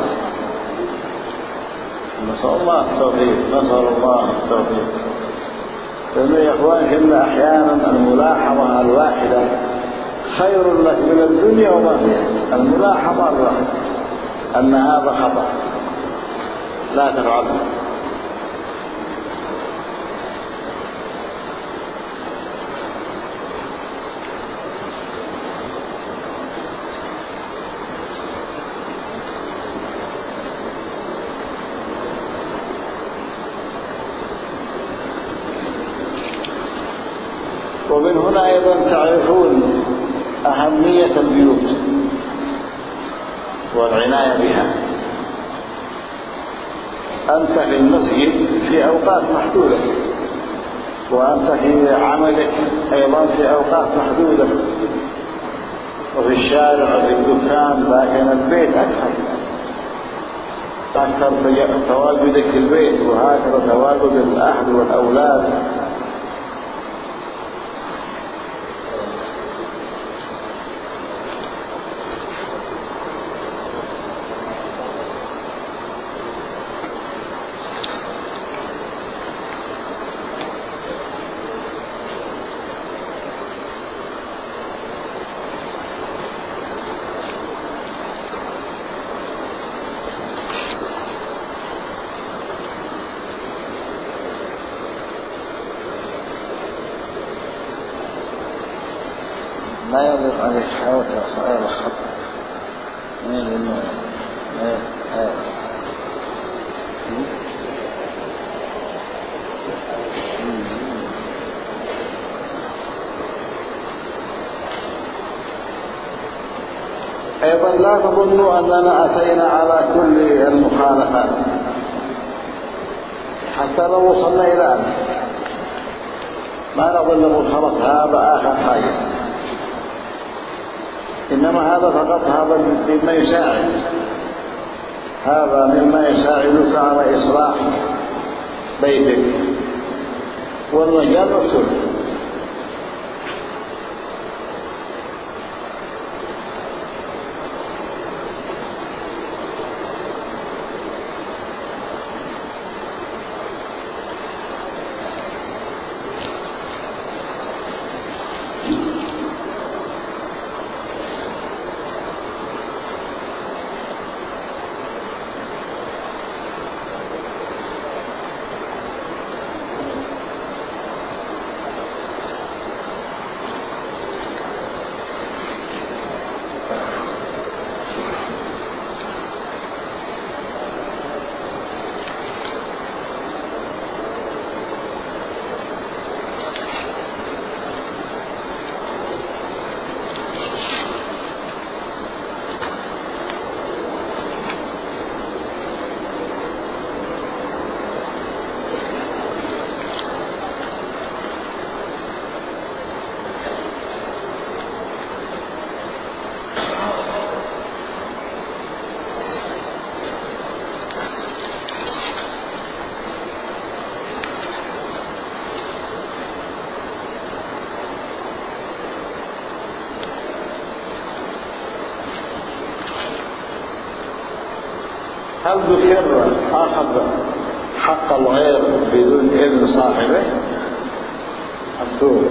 نسال الله التوفيق، نسال الله التوفيق. لانه يا اخوان ان احيانا الملاحظه الواحده خير لك من الدنيا وما فيها. الملاحظه الواحده ان هذا خطا لا تفعله. ومن هنا أيضا تعرفون أهمية البيوت والعناية بها. أنت في المسجد في أوقات محدودة، وأنت في عملك أيضا في أوقات محدودة، وفي الشارع وفي الدكان، لكن البيت أكثر تواجدك في البيت، وهكذا تواجد الأهل والأولاد. لا يضيق عليك حاول سؤال الخطأ من النوع أيضا لا تظنوا أننا أتينا على كل المخالفات حتى لو وصلنا إلى أن ما نظن خلاص هذا آخر حاجة، إنما هذا فقط هذا مما يساعد، هذا مما يساعدك على إصلاح بيتك، والمجال مفتوح. هل ذكر أخذ حق الغير بدون إذن صاحبه؟ مكتوب.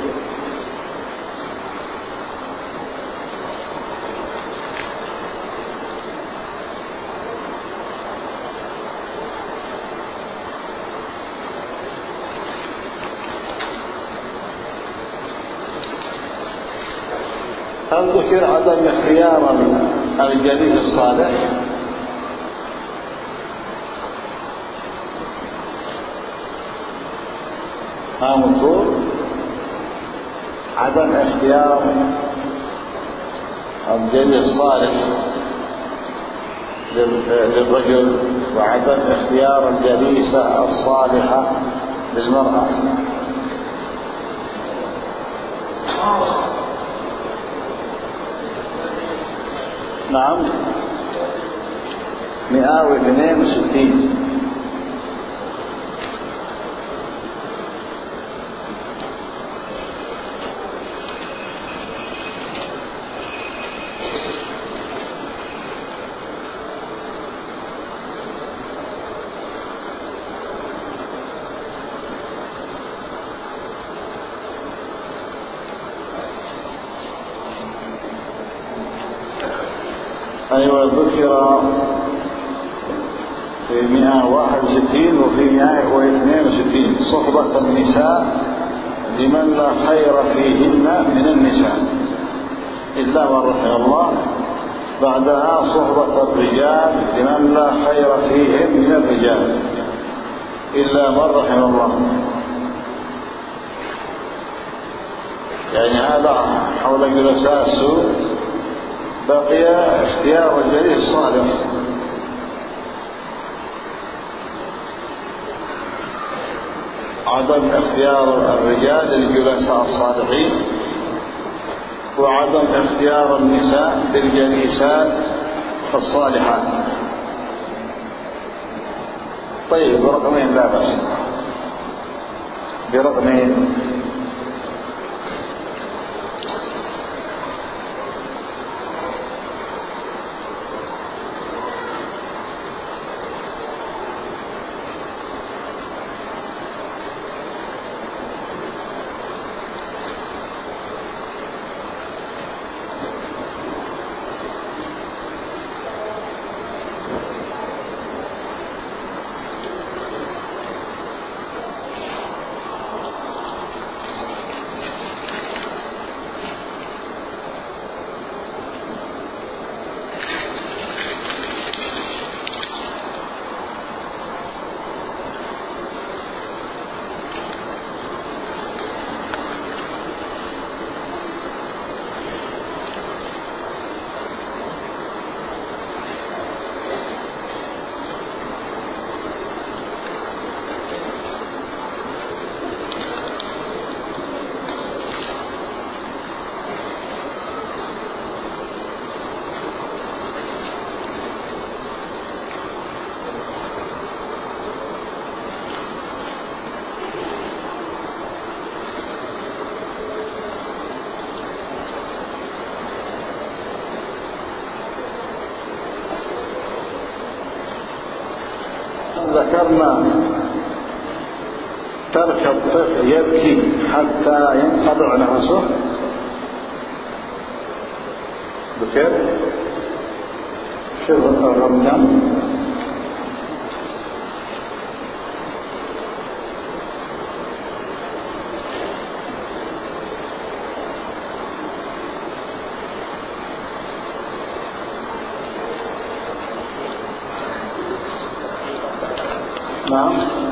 هل ذكر عدم اختيار الجليس الصالح؟ مذكور عدم اختيار الجليس الصالح للرجل، وعدم اختيار الجليسة الصالحة للمرأة. نعم 162. أيوة ذكر في 161 وفي 162 صحبة النساء لمن لا خير فيهن من النساء إلا من رحم الله، بعدها صحبة الرجال لمن لا خير فيهم من الرجال إلا من رحم الله. يعني هذا حول جلساء السوء. بقي اختيار الجليس الصالح، وعدم اختيار الرجال للجلساء الصالحين، وعدم اختيار النساء للجليسات الصالحات. طيب برقمين لا بأس، برقمين. ذكرنا ترك الطفل يبكي حتى ينقطع نفسه. ذكر شوف الرمضان نعم.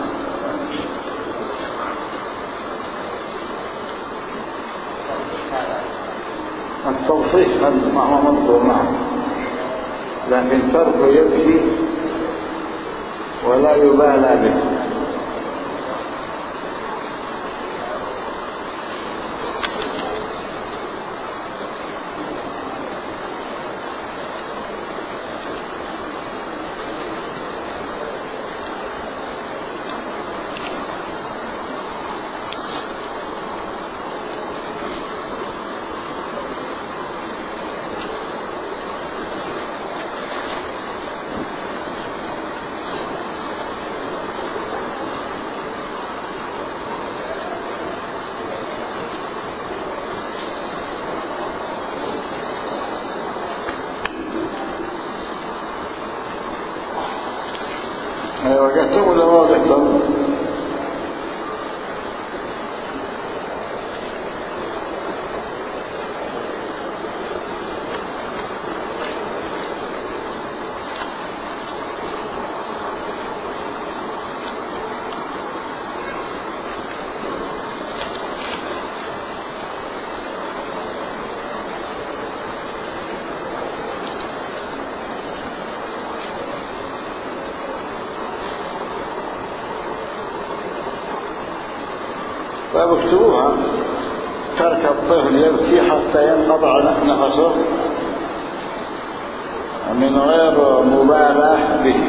التوصيف ما هو مطلوب معه، لكن تركه يبكي ولا يبالى به. وجدتم ولا ما وجدتم؟ طيب اكتبوها. ترك الطفل يبكي حتى ينقطع نفسه من غير مبالاة به.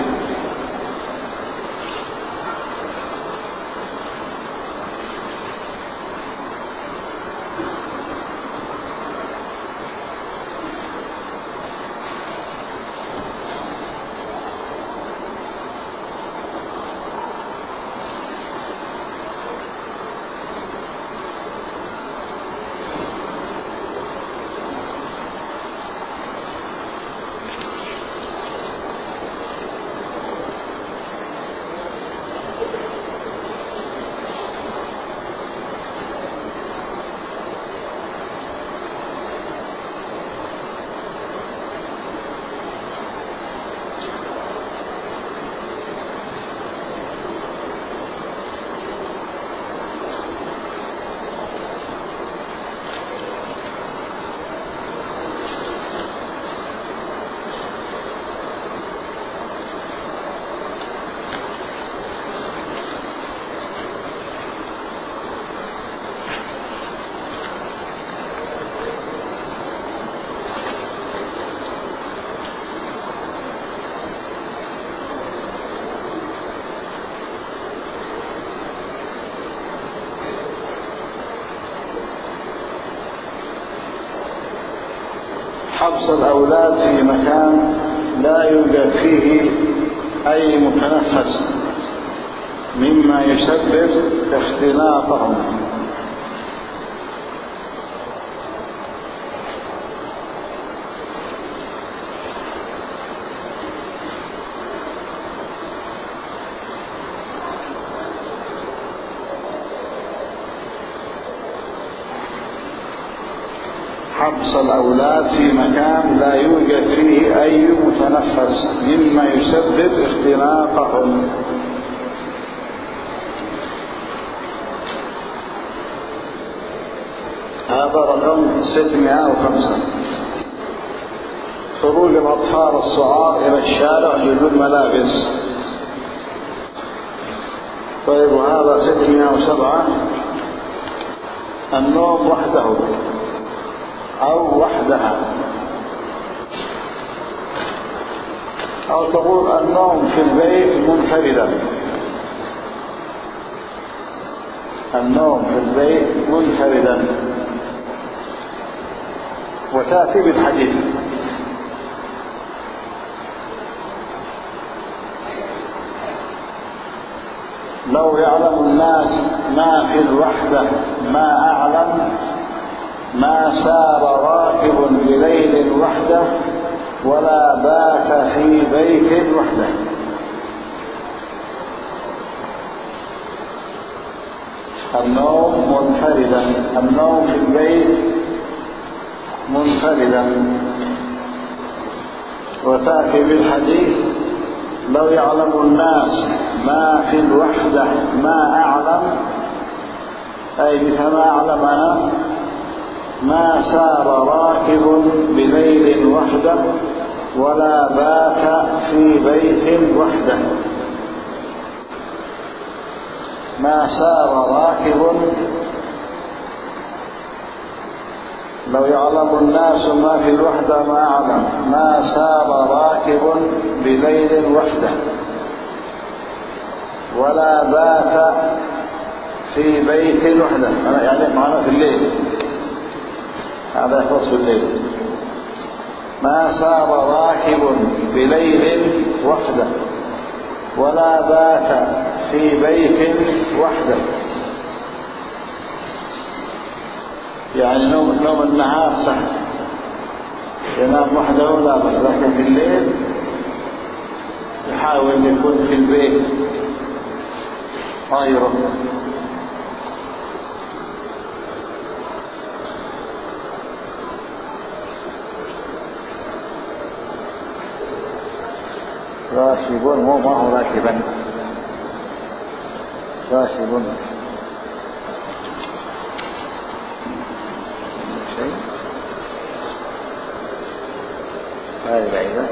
حبس الأولاد في مكان لا يوجد فيه أي متنفس مما يسبب اختلاطهم. حبس الأولاد في مكان لا يوجد فيه أي متنفس مما يسبب اختناقهم. هذا رقم 605. خروج الأطفال الصغار إلى الشارع بدون ملابس. طيب وهذا 607. النوم وحده أو وحدها، أو تقول النوم في البيت منفردا. النوم في البيت منفردا، وتأتي بالحديث. لو يعلم الناس ما في الوحدة ما أعلم ما سار راكب بليل وحده ولا بات في بيت وحده. النوم منفردا، النوم في البيت منفردا، وتأتي بالحديث لو يعلم الناس ما في الوحدة ما أعلم، أي مثل أعلم أنا ما سار راكب بليل وحده ولا بات في بيت وحده. ما سار راكب، لو يعلم الناس ما في الوحدة ما أعلم ما سار راكب بليل وحده ولا بات في بيت وحده. يعني معنا في الليل، هذا يختص بالليل. ما سار راكب بليل وحده ولا بات في بيت وحده. يعني نوم النهار صح، ينام وحده ولا بس، لكن في الليل يحاول أن يكون في البيت غيره. راشبون، ما هو راكبا، راشبون شيء هاي بعيدة.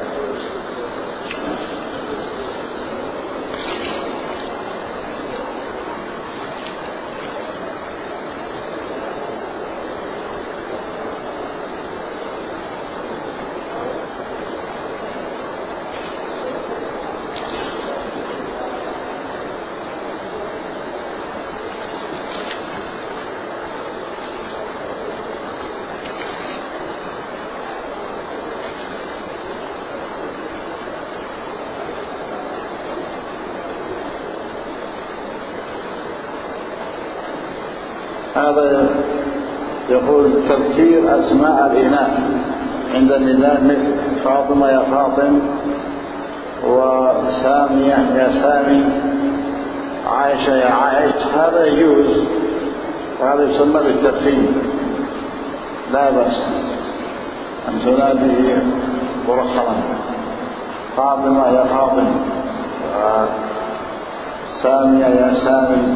هذا يقول تذكير أسماء الإناث عند النداء، مثل فاطمة يا فاطم، وسامية يا سامي، عائشة يا عائش. هذا يجوز، وهذا يسمى بالترفيه، لا بأس أن تنادي مرخصا. فاطمة يا فاطم، سامية يا سامي،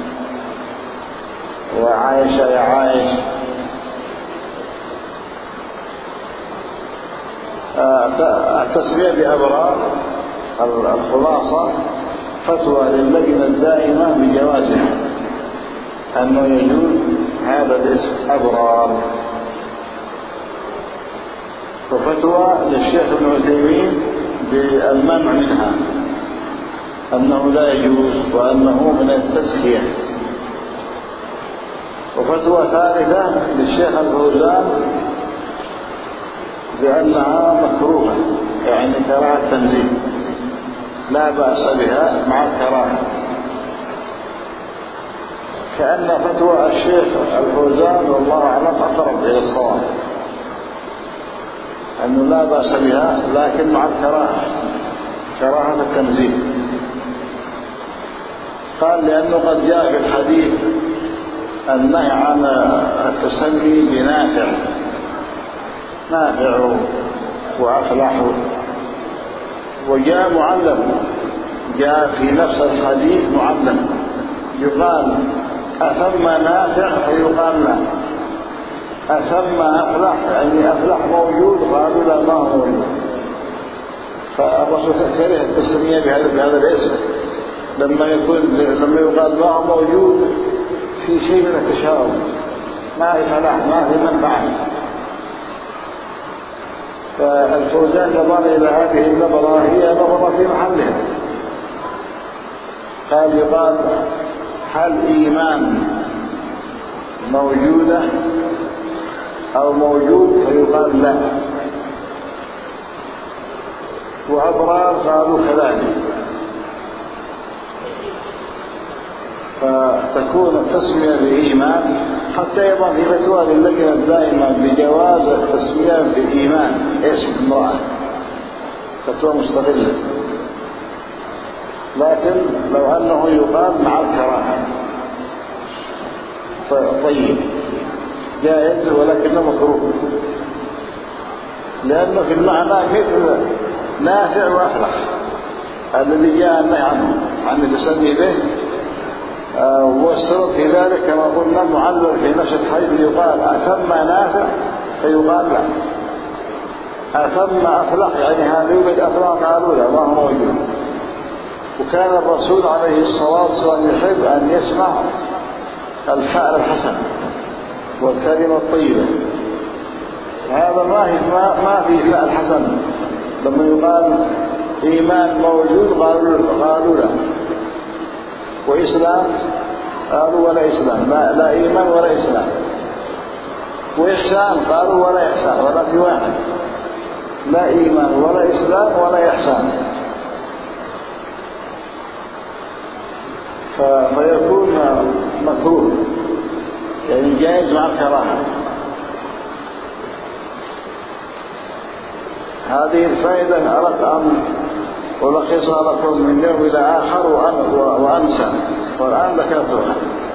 وعائشة يا عائش. التسمية بأبرار الخلاصة فتوى للجنة الدائمة بجوازها، أنه يجوز هذا الاسم أبرار، وفتوى للشيخ ابن عثيمين بالمنع منها، أنه لا يجوز وأنه من التزكية. وفتوى ثالثة للشيخ الفوزان بأنها مكروهة، يعني كراهة تنزيل، لا بأس بها مع الكراهة، كأن فتوى الشيخ الفوزان والله أعلم أقرب إلى الصواب، أنه لا بأس بها لكن مع الكراهة، كراهة التنزيل. قال لأنه قد جاء في الحديث النهي عن التسمي بنافع، نافع وأفلح، وجاء معلم، جاء في نفس الحديث معلم يقال أثم نافع فيقال لا، أثم أفلح يعني أفلح موجود قالوا لا ما هو موجود. فالرسول كره التسمية بهذا الاسم لما يقال ما هو موجود في شيء من التشاؤم، ما في فلاح ما في منفعة. فالفوزان نظر إلى هذه النظرة، هي نظرة في محلها. قال يقال هل إيمان موجودة أو موجود فيقال لا، وأضرار قالوا كذلك، فتكون التسمية بإيمان. حتى أيضا في فتوى اللجنة دائما بجواز التسمية بإيمان اسم امرأة، فتوى مستقلة، لكن لو أنه يقال مع الكراهة طيب جائز، ولكنه مكروه، لأنه في المعنى مثل نافع وأفلح الذي جاء النهي عنه عن التسمي به. والسبب في ذلك كما قلنا معلل في نفس الحديث، يقال أثم نافع فيقال لا، أثم أفلح يعني هذا يوجد أفلح قالوا لا ما هو موجود. وكان الرسول عليه الصلاة والسلام يحب أن يسمع الفعل الحسن والكلمة الطيبة، هذا ما في فعل حسن. لما يقال إيمان موجود قالوا لا، وإسلام قالوا ولا إسلام، لا إيمان ولا إسلام، وإحسان قالوا ولا إحسان، ولا في واحد، لا إيمان ولا إسلام ولا إحسان. فيكون مكروه يعني جائز مع الكراهة. هذه الفائدة أردت أن ألخصها لكم من يوم إلى آخر وأنسى، والآن ذكرتها.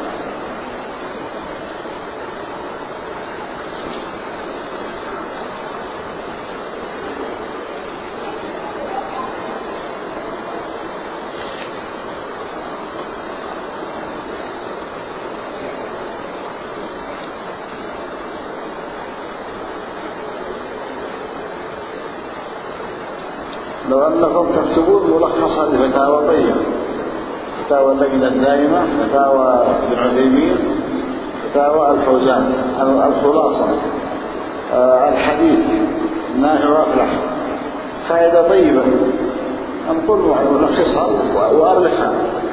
لو أنكم تكتبون ملخصا لفتاوى طيبة، فتاوى اللجنة الدائمة، فتاوى ابن عثيمين، فتاوى الفوزان، الخلاصة، الحديث نافع وأفلح، فائدة طيبة نقول ملخصها وأربحها.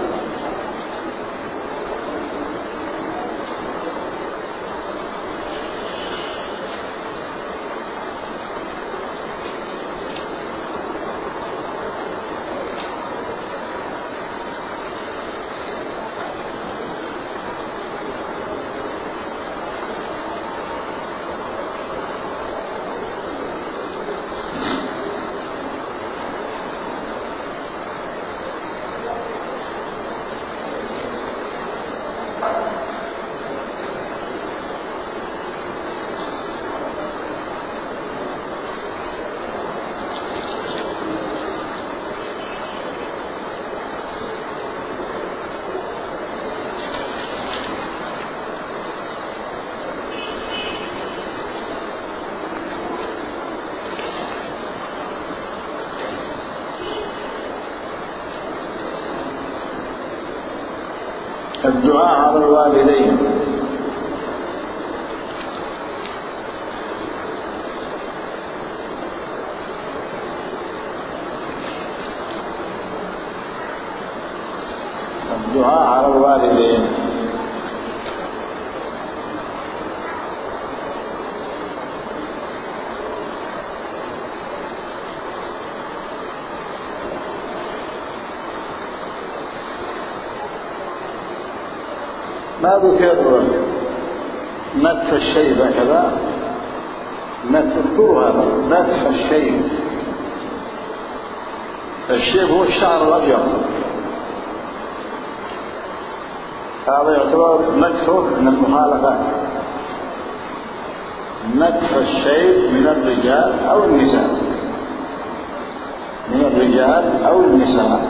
الدعاء على الوالدين. الدعاء على الوالدين ما ذكر نتف الشيب هكذا، اذكروا هذا، نتف الشيب. الشيب هو الشعر الأبيض، هذا يعتبر نتفه من المخالفات. نتف الشيب من الرجال أو النساء، من الرجال أو النساء.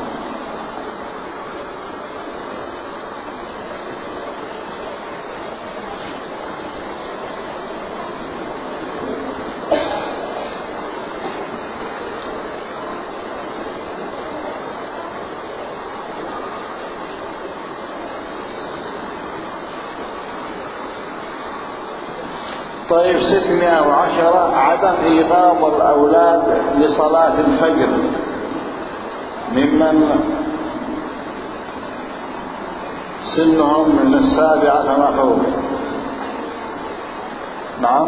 طيب 610 عدم إيقاظ الأولاد لصلاة الفجر ممن سنهم من 7 فما فوق. نعم.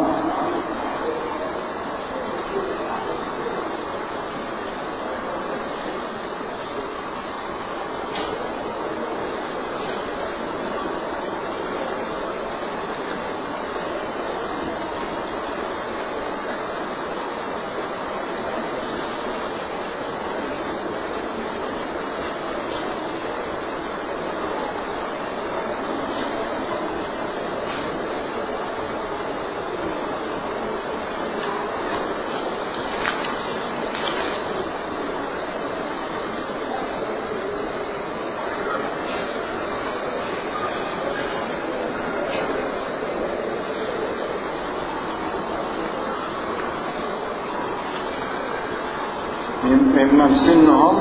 ممن سنهم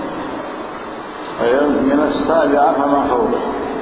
من 7 فما فوق.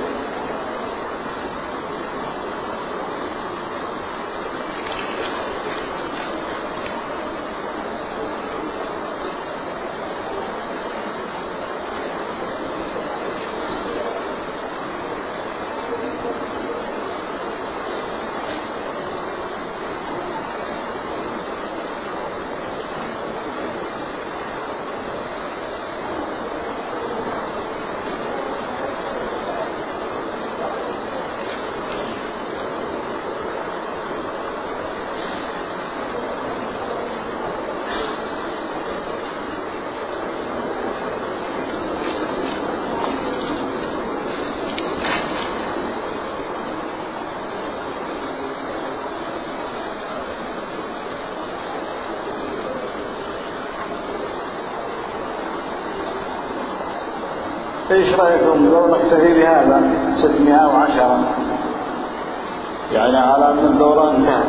ايش رايكم لو نكتفي بهذا 610؟ يعني على ان الدوران انتهى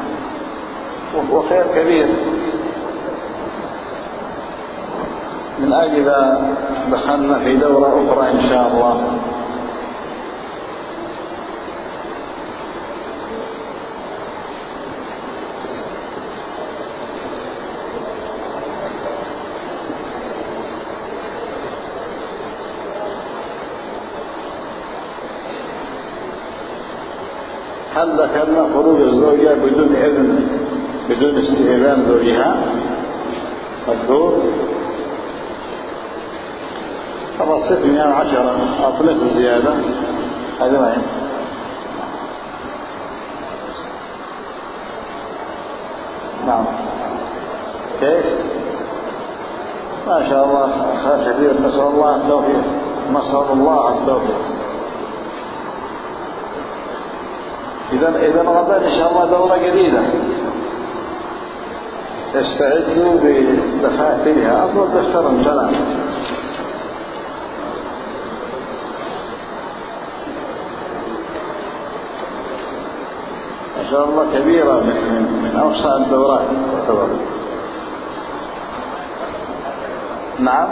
وخير كبير، من اجل اذا دخلنا في دورة اخرى ان شاء الله. هل ذكرنا خروج الزوجة بدون إذن، بدون استئذان زوجها؟ مذكور. خلاص 610 أطلق الزيادة هذا ما ينفع. نعم. كيف؟ ما شاء الله خير كثير، نسأل الله التوفيق، نسأل الله التوفيق. إذا غدا إن شاء الله دورة جديدة، استعدوا بدفاترها، أصلا دفتر امتنع. ما شاء الله كبيرة، من أوسع الدورات تعتبر. نعم.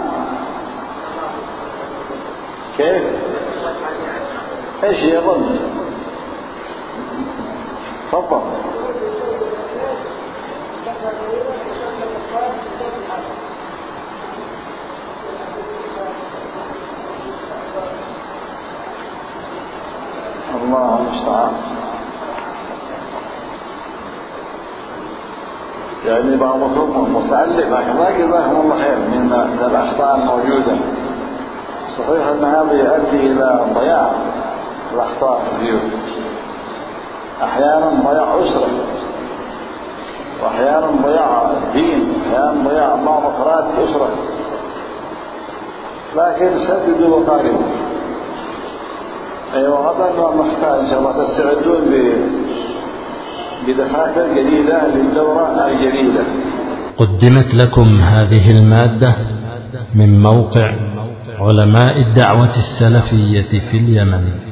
كيف؟ ايش يظن؟ تفضل. الله المستعان. يعني بعضكم متألف، هكذا جزاهم الله خير من الأخطاء الموجودة. صحيح أن هذا يؤدي إلى ضياع الأخطاء في البيوت، أحيانا ضياع أسرة، وأحيانا ضياع دين، أحيانا ضياع بعض أفراد الأسرة، لكن سددوا وقاربوا. أيوة غدا نختار إن شاء الله تستعدون بدفاتر جديدة للدورة الجديدة. قدمت لكم هذه المادة من موقع علماء الدعوة السلفية في اليمن.